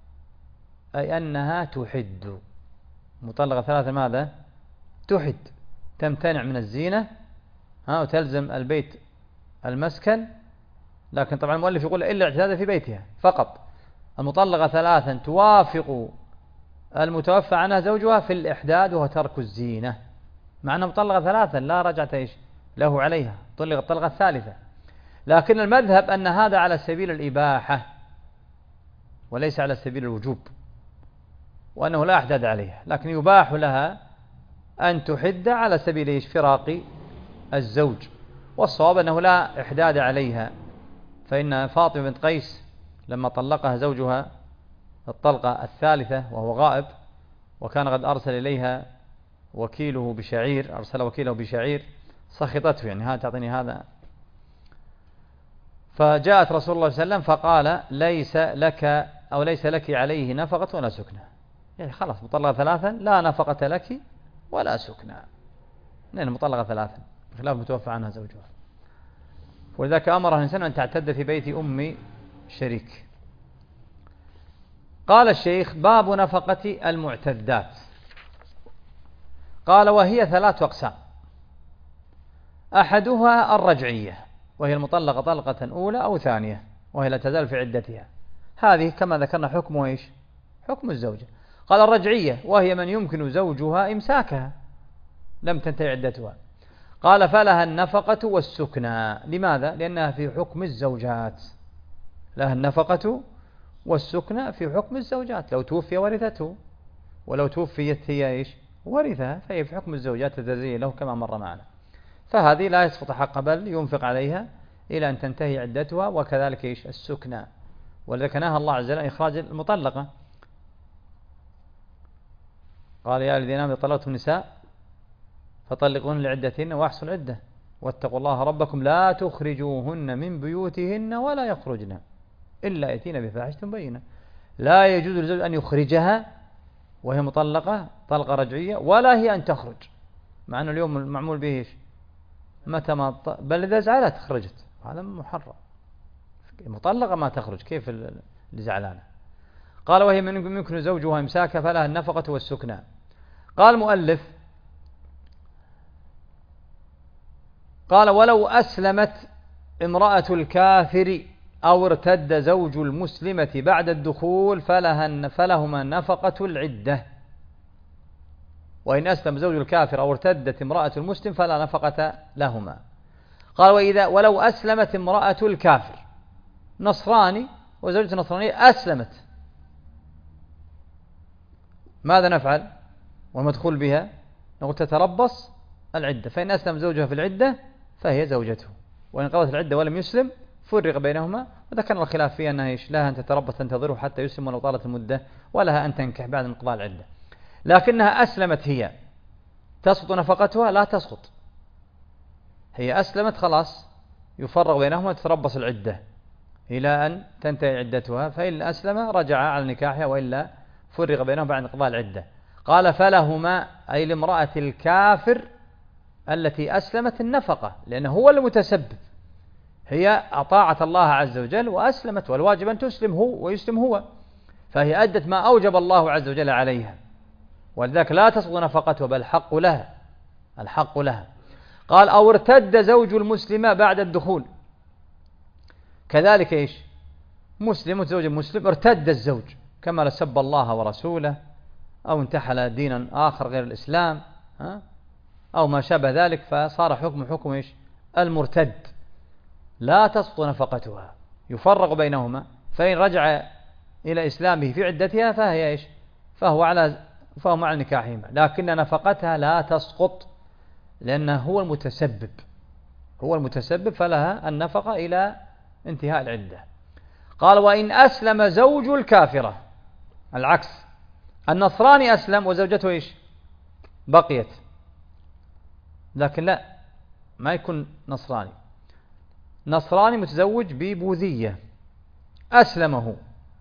أي أنها تحد. مطلقة ثلاثا ماذا؟ تحد، تمتنع من الزينة ها وتلزم البيت المسكن، لكن طبعا المؤلف يقول إلا اعتداد في بيتها فقط. المطلقة ثلاثا توافق المتوفى عنها زوجها في الإحداد وهو ترك الزينة، مع أنها مطلقة ثلاثا لا رجعة إيش له عليها، طلقت الطلقة الثالثة. لكن المذهب أن هذا على سبيل الإباحة، وليس على سبيل الوجوب، وأنه لا إحداد عليها، لكن يباح لها أن تحد على سبيل إشفراق الزوج. والصواب أنه لا إحداد عليها، فإن فاطمة بنت قيس لما طلقها زوجها الطلقة الثالثة وهو غائب، وكان قد أرسل إليها وكيله بشعير، أرسل وكيله بشعير، سخطته، يعني ها تعطيني هذا. فجاءت رسول الله صلى الله عليه وسلم فقال ليس لك أو ليس لك عليه نفقة ولا سكنة، يعني خلاص مطلقة ثلاثا لا نفقة لك ولا سكنة، لأن مطلقة ثلاثا بخلاف متوفى عنها زوجها. ولذلك أمرها الإنسان أن تعتد في بيت أم شريك. قال الشيخ باب نفقة المعتدات. قال وهي ثلاث أقسام: أحدها الرجعية، وهي المطلقة طلقة أولى أو ثانية وهي لا تزال في عدتها، هذه كما ذكرنا حكمه إيش؟ حكم الزوجة. قال الرجعية وهي من يمكن زوجها إمساكها لم تنتهي عدتها. قال فلها النفقة والسكنى. لماذا؟ لأنها في حكم الزوجات، لها النفقة والسكنى في حكم الزوجات، لو توفي ورثته، ولو توفيت هي إيش؟ ورثها، فهي في حكم الزوجات التزويجية له كما مر معنا. فهذه لا يسقط حق بل ينفق عليها إلى أن تنتهي عدتها، وكذلك إيش؟ السكنى. ولذلك نهى الله عز وجل إخراج المطلقة، قال يا الذين آمنوا إذا طلقتم النساء فطلقوهن لعدتهن وأحصوا العدة واتقوا الله ربكم لا تخرجوهن من بيوتهن ولا يخرجن إلا يأتين بفاحشة بينة. لا يجوز للزوج أن يخرجها وهي مطلقة طلقة رجعية، ولا هي أن تخرج، مع أنه اليوم المعمول به إيش؟ متى ما ط... بل إذا زعلت خرجت، هذا محرم. مطلقة ما تخرج، كيف اللي زعلانة؟ قال وهي من يمكن زوجها إمساكها فلها النفقة والسكنى. قال المؤلف قال ولو أسلمت امرأة الكافر أو ارتد زوج المسلمة بعد الدخول فلها فلهما نفقة العدة. وإن أسلم زوج الكافر أو ارتدت امرأة المسلم فلا نفقة لهما. قال وإذا ولو أسلمت امرأة الكافر، نصراني وزوجة نصرانية أسلمت، ماذا نفعل والمدخول بها؟ نقول تتربص العدة، فإن أسلم زوجها في العدة فهي زوجته، وإن قضت العدة ولم يسلم فرق بينهما. وذكرنا الخلاف فيها أنها إيش؟ لها أن تتربص تنتظره حتى يسلم ولو طالت المدة، ولها أن تنكح بعد انقضاء العدة. لكنها أسلمت هي، تسقط نفقتها؟ لا تسقط، هي أسلمت خلاص، يفرق بينهما تتربص العدة إلى أن تنتهي عدتها، فإن أسلم رجع على نكاحها وإلا فرق بينهم بعد انقضاء العدة. قال فلهما أي لامرأة الكافر التي أسلمت النفقة، لأنه هو المتسبب، هي أطاعت الله عز وجل وأسلمت، والواجب أن تسلم هو ويسلم هو، فهي أدت ما أوجب الله عز وجل عليها، ولذلك لا تسقط نفقتها بل الحق لها، الحق لها. قال أو ارتد زوج المسلمة بعد الدخول، كذلك إيش؟ مسلم وزوج مسلم ارتد الزوج، كما لسب الله ورسوله أو انتحل دينا آخر غير الإسلام أو ما شابه ذلك، فصار حكم حكم إيش؟ المرتد، لا تسقط نفقتها، يفرق بينهما، فإن رجع إلى إسلامه في عدتها فهي إيش؟ فهو على فهو مع نكاحهما، لكن نفقتها لا تسقط لأنه هو المتسبب، هو المتسبب، فلها النفقة إلى انتهاء العدة. قال وإن أسلم زوج الكافرة، العكس، النصراني أسلم وزوجته إيش؟ بقيت، لكن لا، ما يكون نصراني، نصراني متزوج ببوذية أسلمه،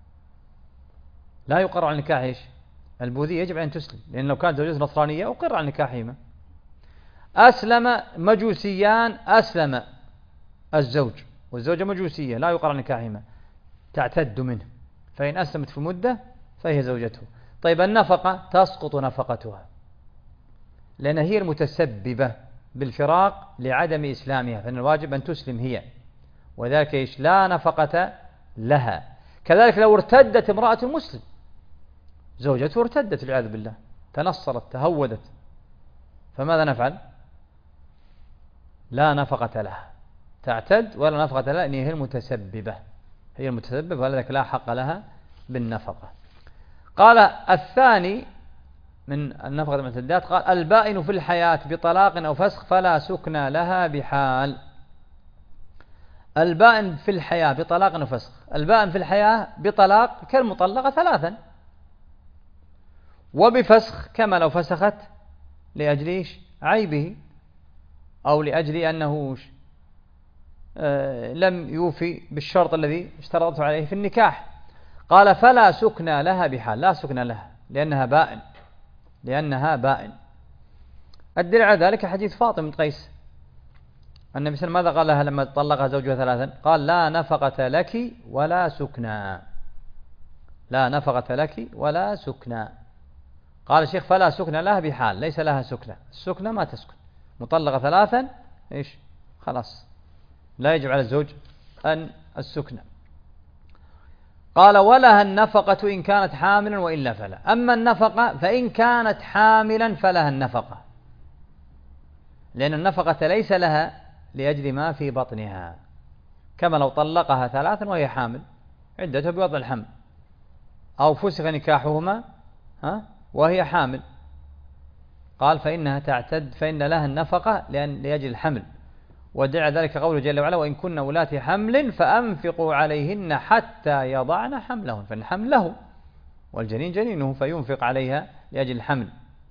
لا يقر على نكاح إيش؟ البوذية يجب أن تسلم، لأن لو كانت زوجته نصرانية أقر على نكاحهما. أسلم مجوسيان، أسلم الزوج والزوجة مجوسية، لا يقر على نكاحهما، تعتد منه، فإن أسلمت في مدة فهي زوجته. طيب النفقة تسقط نفقتها لأن هي المتسببة بالفراق لعدم إسلامها، فإن الواجب أن تسلم هي، وذلك إيش؟ لا نفقة لها. كذلك لو ارتدت امرأة مسلم، زوجته ارتدت والعياذ بالله، تنصرت تهودت، فماذا نفعل؟ لا نفقة لها، تعتد ولا نفقة لها، لأن هي المتسببة، هي المتسبب، ولذلك لا حق لها بالنفقة. قال الثاني من النفقة المعتدات، قال البائن في الحياة بطلاق أو فسخ فلا سكن لها بحال. البائن في الحياة بطلاق أو فسخ، البائن في الحياة بطلاق كالمطلقة ثلاثا، وبفسخ كما لو فسخت لأجل عيبه أو لأجل أنه لم يوفي بالشرط الذي اشترطته عليه في النكاح. قال فلا سكن لها بحال، لا سكن لها لأنها بائن، لأنها بائن. الدليل على ذلك حديث فاطمة بنت قيس، النبي صلى الله عليه وسلم ماذا قال لها لما طلقها زوجها ثلاثا؟ قال لا نفقة لك ولا سكنى، لا نفقة لك ولا سكنى. قال الشيخ فلا سكن لها بحال، ليس لها سكنى، السكنى ما تسكن، مطلقة ثلاثا إيش خلاص لا يجب على الزوج أن السكنى. قال ولها النفقة إن كانت حاملا وإلا فلا. أما النفقة فإن كانت حاملا فلها النفقة، لأن النفقة ليس لها لأجل ما في بطنها، كما لو طلقها ثلاثا وهي حامل عدتها بوضع الحمل، أو فسخ نكاحهما ها وهي حامل، قال فإنها تعتد، فإن لها النفقة لأن لأجل الحمل. ودعا ذلك قوله جل وعلا وإن كن أولات حمل فأنفقوا عليهن حتى يضعن حملهن، فالحمل له والجنين جنينه فينفق عليها لأجل الحمل.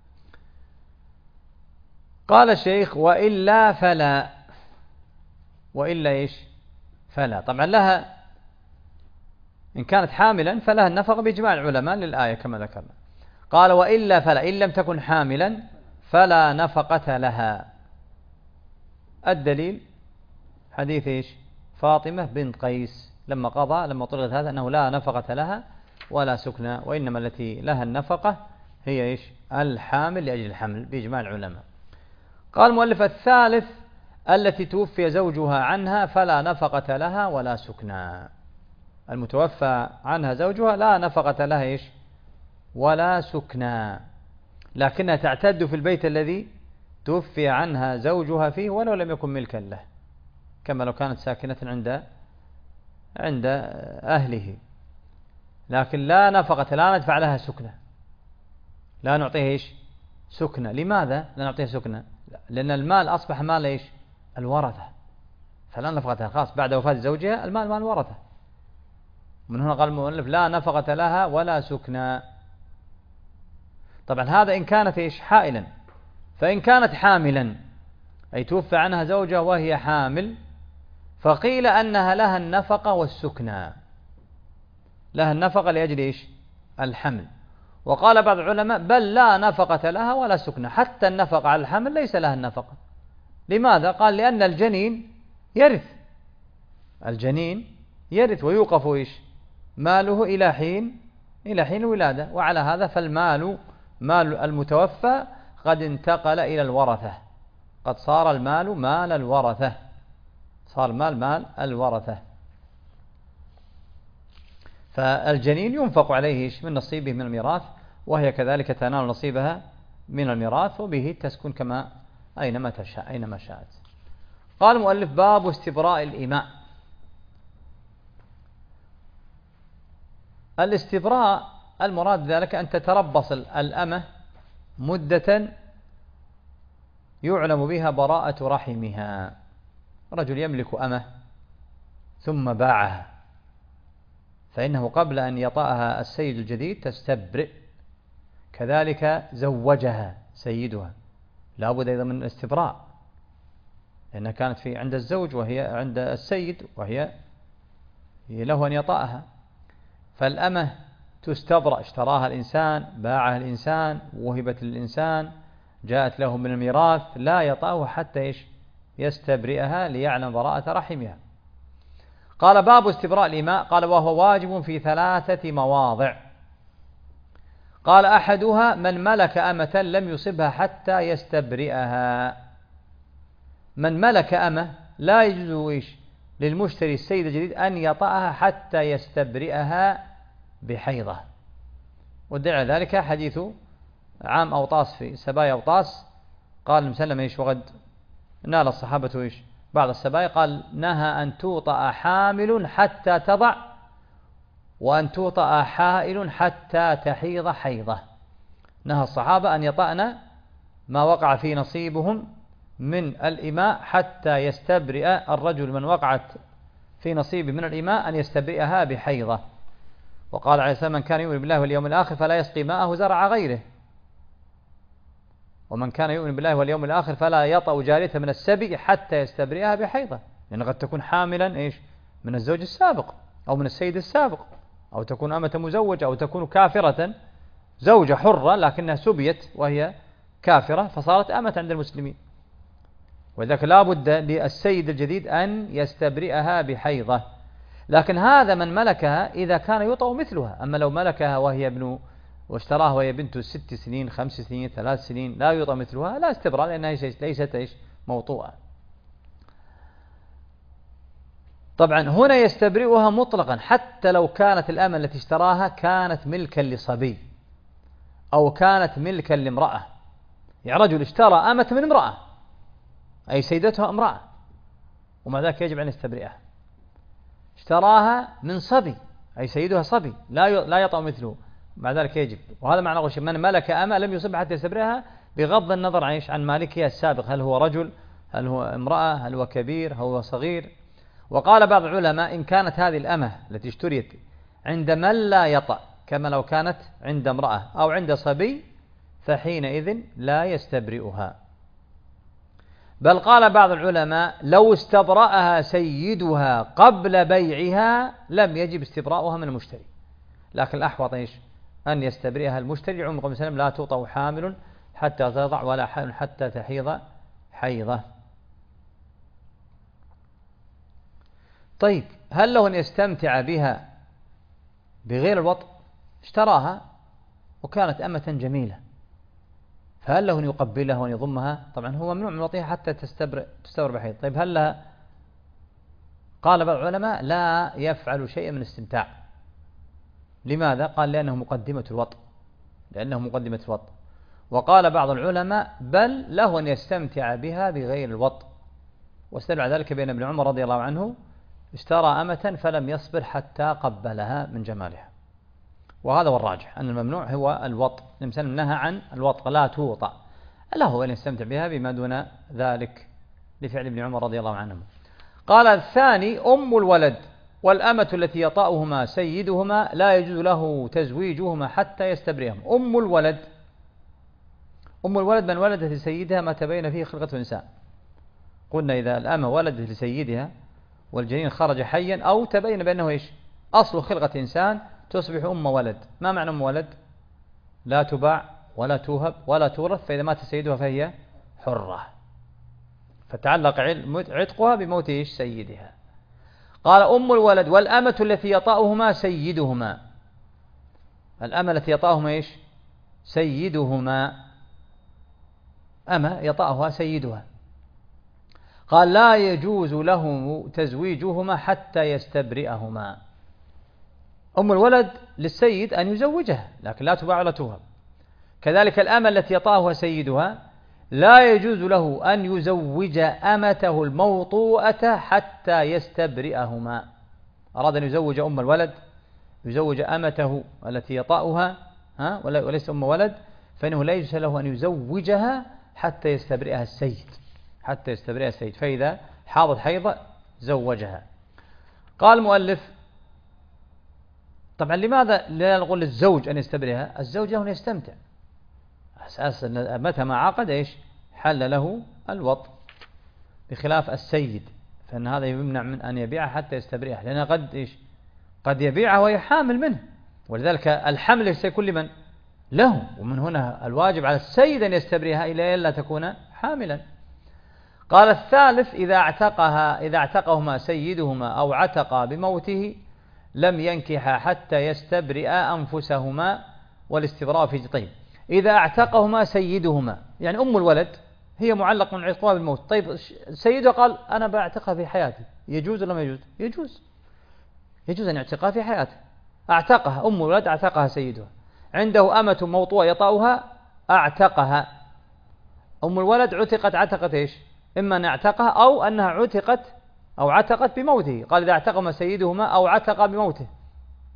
قال الشيخ وإلا فلا، وإلا إيش فلا، طبعا لها إن كانت حاملا فلها النفقة بإجماع العلماء للآية كما ذكرنا. قال وإلا فلا، إن لم تكن حاملا فلا نفقة لها. الدليل حديث إيش فاطمة بنت قيس لما قضى لما طلقت هذا أنه لا نفقة لها ولا سكنى، وإنما التي لها النفقة هي إيش الحامل لأجل الحمل بإجماع العلماء. قال المؤلف الثالث التي توفي زوجها عنها فلا نفقة لها ولا سكنى، المتوفى عنها زوجها لا نفقة لها إيش ولا سكنى، لكنها تعتد في البيت الذي توفي عنها زوجها فيه ولو لم يكن ملكا له، كما لو كانت ساكنة عند عند أهله، لكن لا نفقة، لا ندفع لها سكنة، لا نعطيها إيش سكنة. لماذا لا نعطيها سكنة؟ لأن المال أصبح مال إيش الورثة، فلا نفقة خاص بعد وفاة زوجها، المال مال الورثة. من هنا قال المؤلف لا نفقة لها ولا سكنى. طبعا هذا إن كانت إيش حائلا، فإن كانت حاملا أي توفى عنها زوجها وهي حامل فقيل أنها لها النفقة والسكنى، لها النفقة لأجل إيش الحمل. وقال بعض العلماء بل لا نفقة لها ولا سكنى، حتى النفقة على الحمل ليس لها النفقة. لماذا؟ قال لأن الجنين يرث، الجنين يرث ويوقف إيش ماله إلى حين إلى حين الولادة، وعلى هذا فالمال مال المتوفى قد انتقل إلى الورثة، قد صار المال مال الورثة، صار المال مال الورثة. فالجنين ينفق عليه من نصيبه من الميراث، وهي كذلك تنال نصيبها من الميراث، وبه تسكن كما أينما تشاء أينما شاءت. قال المؤلف باب استبراء الإماء. الاستبراء المراد ذلك أن تتربص الأمة مدة يعلم بها براءة رحمها. رجل يملك أمة ثم باعها، فإنه قبل أن يطأها السيد الجديد تستبرئ، كذلك زوجها سيدها لا بد أيضا من الاستبراء، لأنها كانت في عند الزوج وهي عند السيد وهي له أن يطأها، فالأمة تستبرأ، اشتراها الإنسان، باعها الإنسان، وهبت للإنسان، جاءت له من الميراث، لا يطأه حتى إيش يستبرئها ليعلم براءة رحمها. قال باب استبراء الإماء. قال وهو واجب في ثلاثة مواضع. قال أحدها من ملك أمة لم يصبها حتى يستبرئها. من ملك أمة لا يجوز إيش للمشتري السيد الجديد أن يطأها حتى يستبرئها بحيضة، ودعا ذلك حديث عام أوطاس في سبايا أوطاس، قال المسلم إيش وقد نال الصحابة إيش بعض السبايا، قال نهى أن توطأ حامل حتى تضع وأن توطأ حائل حتى تحيض حيضة. نهى الصحابة أن يطأن ما وقع في نصيبهم من الإماء حتى يستبرئ الرجل من وقعت في نصيبه من الإماء أن يستبرئها بحيضة. وقال عليه السلام: من كان يؤمن بالله واليوم الآخر فلا يسقي ماءه زرع غيره، ومن كان يؤمن بالله واليوم الآخر فلا يطأ جاريته من السبي حتى يستبرئها بحيضة، لأن قد تكون حاملا إيش من الزوج السابق أو من السيد السابق، أو تكون أمة مزوجة، أو تكون كافرة زوجة حرة لكنها سبيت وهي كافرة فصارت أمة عند المسلمين، وذلك لا بد للسيد الجديد أن يستبرئها بحيضة. لكن هذا من ملكها إذا كان يطأ مثلها. أما لو ملكها وهي ابن واشتراها وهي بنت ست سنين خمس سنين ثلاث سنين لا يطأ مثلها، لا استبراء، لأنها ليست إيش موطوءة. طبعا هنا يستبرئها مطلقا حتى لو كانت الأمة التي اشتراها كانت ملكا لصبي أو كانت ملكا لامرأة. يعني رجل اشترى أمة من امرأة، أي سيدتها امرأة، ومع ذلك يجب أن يستبرئها. اشتراها من صبي، أي سيدها صبي لا لا يطأ مثله، مع ذلك يجب. وهذا معنى قول من ملك أمة لم يصب حتى يستبرئها، بغض النظر عن عن مالكها السابق، هل هو رجل، هل هو امرأة، هل هو كبير، هل هو صغير. وقال بعض العلماء: إن كانت هذه الأمة التي اشتريت عند من لا يطأ، كما لو كانت عند امرأة أو عند صبي، فحينئذ لا يستبرئها. بل قال بعض العلماء: لو استبرأها سيدها قبل بيعها لم يجب استبراؤها من المشتري، لكن الأحوط إيش أن يستبرئها المشتري. عمر بن سلم: لا توطأ حامل حتى تضع ولا حامل حتى تحيض حيضة. طيب، هل له أن يستمتع بها بغير الوطء؟ اشتراها وكانت أمة جميلة، فهل له أن يقبلها وأن يضمها؟ طبعا هو ممنوع من وطئها حتى تستبرئ تستبرئ بحيض. طيب هل لها؟ قال بعض العلماء: لا يفعل شيئا من الاستمتاع. لماذا؟ قال: لأنه مقدمة الوطء، لأنه مقدمة الوطء. وقال بعض العلماء: بل له أن يستمتع بها بغير الوطء، واستدل على ذلك بأن ابن عمر رضي الله عنه اشترى أمة فلم يصبر حتى قبلها من جمالها. وهذا هو الراجح، أن الممنوع هو الوطء. الإنسان نهى عن الوطء، لا توطأ، له أن يستمتع بها بما دون ذلك لفعل ابن عمر رضي الله عنه. قال الثاني: أم الولد والأمة التي يطأهما سيدهما لا يجوز له تزويجهما حتى يستبرئهم. أم الولد، أم الولد من ولدت لسيدها ما تبين فيه خلقة الإنسان. قلنا إذا الأمة ولدت لسيدها والجنين خرج حيا أو تبين بأنه إيش أصل خلقة إنسان تصبح أم ولد. ما معنى أم ولد؟ لا تباع ولا توهب ولا تورث، فإذا مات سيدها فهي حرة، فتعلق عتقها بموت إيش سيدها. قال: أم الولد والأمة التي يطأهما سيدهما. الأمة التي يطأهما إيش سيدهما، أمة يطأها سيدها. قال: لا يجوز له تزويجهما حتى يستبرئهما. أم الولد للسيد أن يزوجها، لكن لا تباع ولا توهب. كذلك الأمة التي يطأها سيدها لا يجوز له أن يزوج أمته الموطوءة حتى يستبرئهما. أراد أن يزوج أم الولد، يزوج أمته التي يطأها ها وليس أم ولد، فإنه لا يجوز له أن يزوجها حتى يستبرئها السيد، حتى يستبرئها السيد. فإذا حاضت حيضة زوجها. قال المؤلف: طبعا لماذا لا نقول للزوج أن يستبرئها؟ الزوج له أن يستمتع، أساس متى ما عقد إيش حل له الوطء، بخلاف السيد فإن هذا يمنع من أن يبيعها حتى يستبرئها، لأنها قد إيش قد يبيعها وهي حامل منه، ولذلك الحمل سيكون لمن؟ له. ومن هنا الواجب على السيد أن يستبرئها إلى أن لا تكون حاملا. قال الثالث: إذا اعتقها إذا اعتقهما سيدهما أو عتقا بموته لم ينكحا حتى يستبرئا أنفسهما، والاستبراء في طيب. إذا اعتقهما سيدهما يعني أم الولد هي معلق من عتقها بالموت. طيب سيدها قال: أنا بعتقها في حياتي، يجوز ولا ما يجوز؟ يجوز، يجوز أن يعتقها في حياته. اعتقها أم الولد، اعتقها سيدها. عنده أمة موطوءة يطأها، اعتقها. أم الولد عتقت عتقت إيش؟ إما أن اعتقها أو أنها عتقت أو عتقت بموته. قال: إذا اعتقهما سيدهما أو عتق بموته،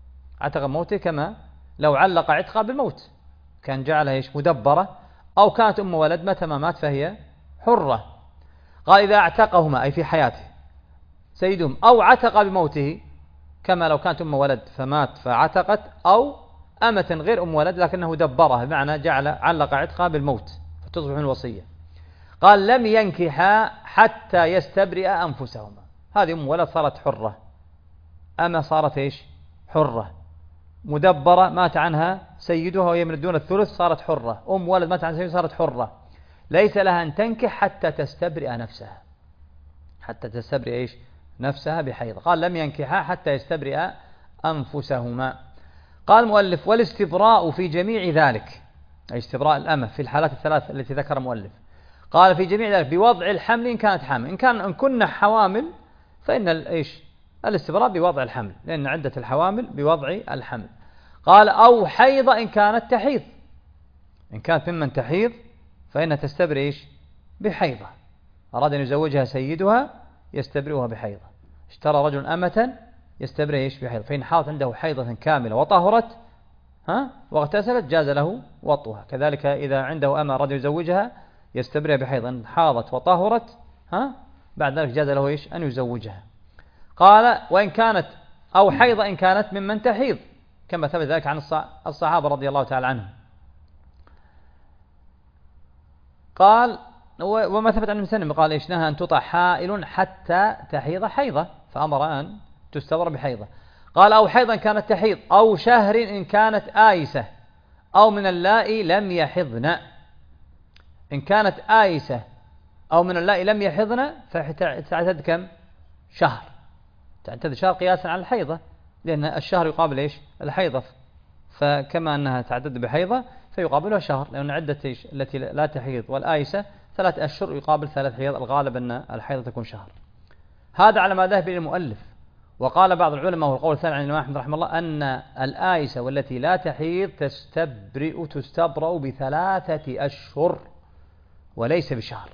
عتق بموته، كما لو علق عتقها بالموت كان جعلها إيش مدبرة، أو كانت أم ولد متى ما مات فهي حرة. قال إذا اعتقهما أي في حياته سيدهم أو عتق بموته، كما لو كانت أم ولد فمات فعتقت، أو أمة غير أم ولد لكنه دبرها بمعنى جعل علق عتقها بالموت فتصبح من الوصية. قال لم ينكحا حتى يستبرئ أنفسهما. هذه أم ولد صارت حرة، أما صارت إيش حرة، مدبرة مات عنها سيدها وهي من دون الثلث صارت حرة، أم ولد مات عنها سيدها صارت حرة، ليس لها أن تنكح حتى تستبرئ نفسها، حتى تستبرئ إيش نفسها بحيض. قال لم ينكحا حتى يستبرئ أنفسهما. قال المؤلف والاستبراء في جميع ذلك، أي استبراء الأمة في الحالات الثلاث التي ذكر المؤلف، قال في جميع ذلك بوضع الحمل إن كانت حامل، إن كان إن كنا حوامل فإن إيش الاستبراء بوضع الحمل، لأن عدة الحوامل بوضع الحمل. قال أو حيض إن كانت تحيض، إن كانت ممن تحيض فإنها تستبرئ إيش بحيضة، أراد أن يزوجها سيدها يستبرئها بحيضة، اشترى رجل أمة يستبرئ إيش بحيضة، فإن حاضت عنده حيضة كاملة وطهرت ها واغتسلت جاز له وطئها. كذلك إذا عنده أمة أراد يزوجها يستبرئ بحيضة، إن حاضت وطهرت ها بعد ذلك جاز له إيش أن يزوجها. قال وإن كانت أو حيضة إن كانت ممن تحيض، كما ثبت ذلك عن الصحابة رضي الله تعالى عنهم. قال وما ثبت عن المسلم قال إيش نهى أن تطع حائل حتى تحيض حيضة، فأمر أن تستبر بحيضة. قال أو حيضا كانت تحيض، أو شهر إن كانت آيسة، أو من اللائي لم يحضن. إن كانت آيسة أو من اللائي لم يحضن فتعتد كم شهر، تعتد شهر قياسا على الحيضة، لأن الشهر يقابل إيش الحيضة، فكما أنها تعتد بحيضة فيقابلها شهر، لأن عدة التي لا تحيض والآيسة ثلاث أشهر يقابل ثلاث حيض، الغالب أن الحيضة تكون شهر. هذا على ما ذهب إلى المؤلف. وقال بعض العلماء والقول الثاني عن الإمام أحمد رحمه الله أن الآيسة والتي لا تحيض تستبرئ تستبرأ بثلاثة أشهر وليس بشهر،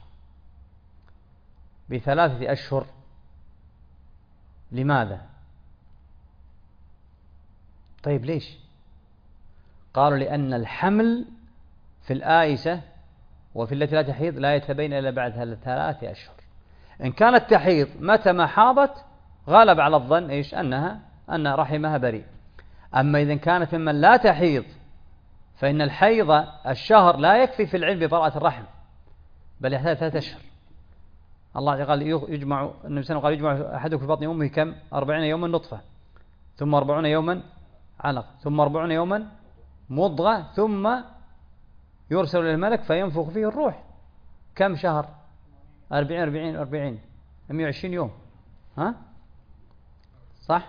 بثلاثة أشهر. لماذا؟ طيب ليش؟ قالوا لأن الحمل في الآيسة وفي التي لا تحيض لا يتبين إلا بعد ثلاثة أشهر. إن كانت تحيض متى ما حاضت غالب على الظن إيش أنها أن رحمها بريء. أما إذا كانت ممن لا تحيض فإن الحيض الشهر لا يكفي في العلم ببراءة الرحم، بل يحتاج ثلاثة أشهر. الله قال يجمع، النبي صلى الله عليه وسلم قال يجمع أحدكم في بطن أمه كم أربعين يوما نطفة، ثم أربعون يوما علق، ثم أربعون يوما مضغة، ثم يرسل إلى الملك فينفخ فيه الروح. كم شهر؟ أربعين أربعين أربعين مئة وعشرين يوم، ها صح؟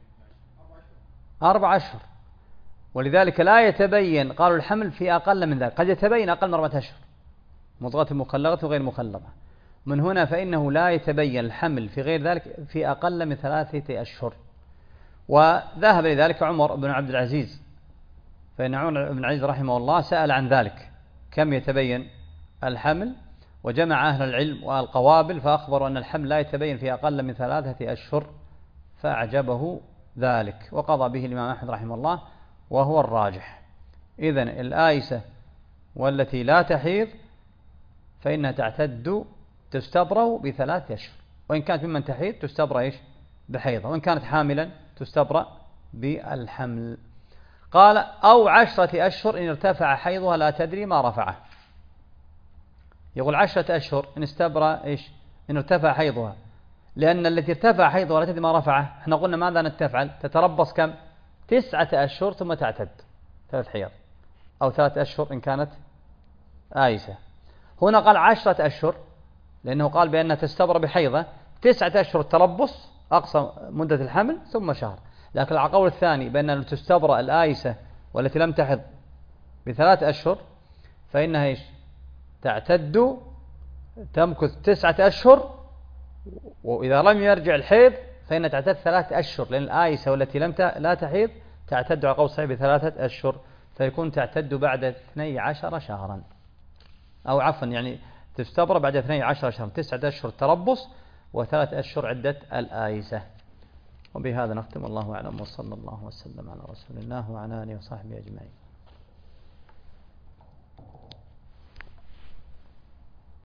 أربع أشهر. ولذلك لا يتبين، قالوا الحمل في أقل من ذلك، قد يتبين أقل من أربعة أشهر، مضغة مخلقة وغير مخلقة. من هنا فإنه لا يتبين الحمل في غير ذلك في أقل من ثلاثة أشهر. وذهب لذلك عمر بن عبد العزيز، فإن عمر بن العزيز رحمه الله سأل عن ذلك كم يتبين الحمل، وجمع أهل العلم والقوابل فأخبروا أن الحمل لا يتبين في أقل من ثلاثة أشهر، فأعجبه ذلك وقضى به الإمام أحمد رحمه الله وهو الراجح. إذن الآيسة والتي لا تحيض فإنها تعتد تستبرأ بثلاثة أشهر، وإن كانت ممن تحيض تستبرأ إيش بحيضة، وإن كانت حاملا تستبرأ بالحمل. قال أو عشرة أشهر إن ارتفع حيضها لا تدري ما رفعه. يقول عشرة أشهر إن استبرأ إيش إن ارتفع حيضها، لأن التي ارتفع حيضها لا تدري ما رفعه، احنا قلنا ماذا نتفعل؟ تتربص كم؟ تسعة أشهر ثم تعتد ثلاث حيض، أو ثلاثة أشهر إن كانت آيسة. هنا قال عشرة أشهر لأنه قال بأنها تستبرأ بحيضة، تسعة أشهر التربص أقصى مدة الحمل ثم شهر. لكن القول الثاني بأن تستبرأ الآيسة والتي لم تحض بثلاث أشهر فإنها إيش تعتد تمكث تسعة أشهر، وإذا لم يرجع الحيض فإنها تعتد ثلاثة أشهر، لأن الآيسة والتي لم لا تحيض تعتد على قول صحيح بثلاثة أشهر، فيكون تعتد بعد اثني عشر شهرا، أو عفوا يعني تستبرأ بعد اثني عشر شهرا، تسعة أشهر تربص وثلاث أشهر عدة الآيسة. وبهذا نختم. الله أعلم، وصلى الله وسلم على رسول الله وعلى آله وصحبه أجمعين.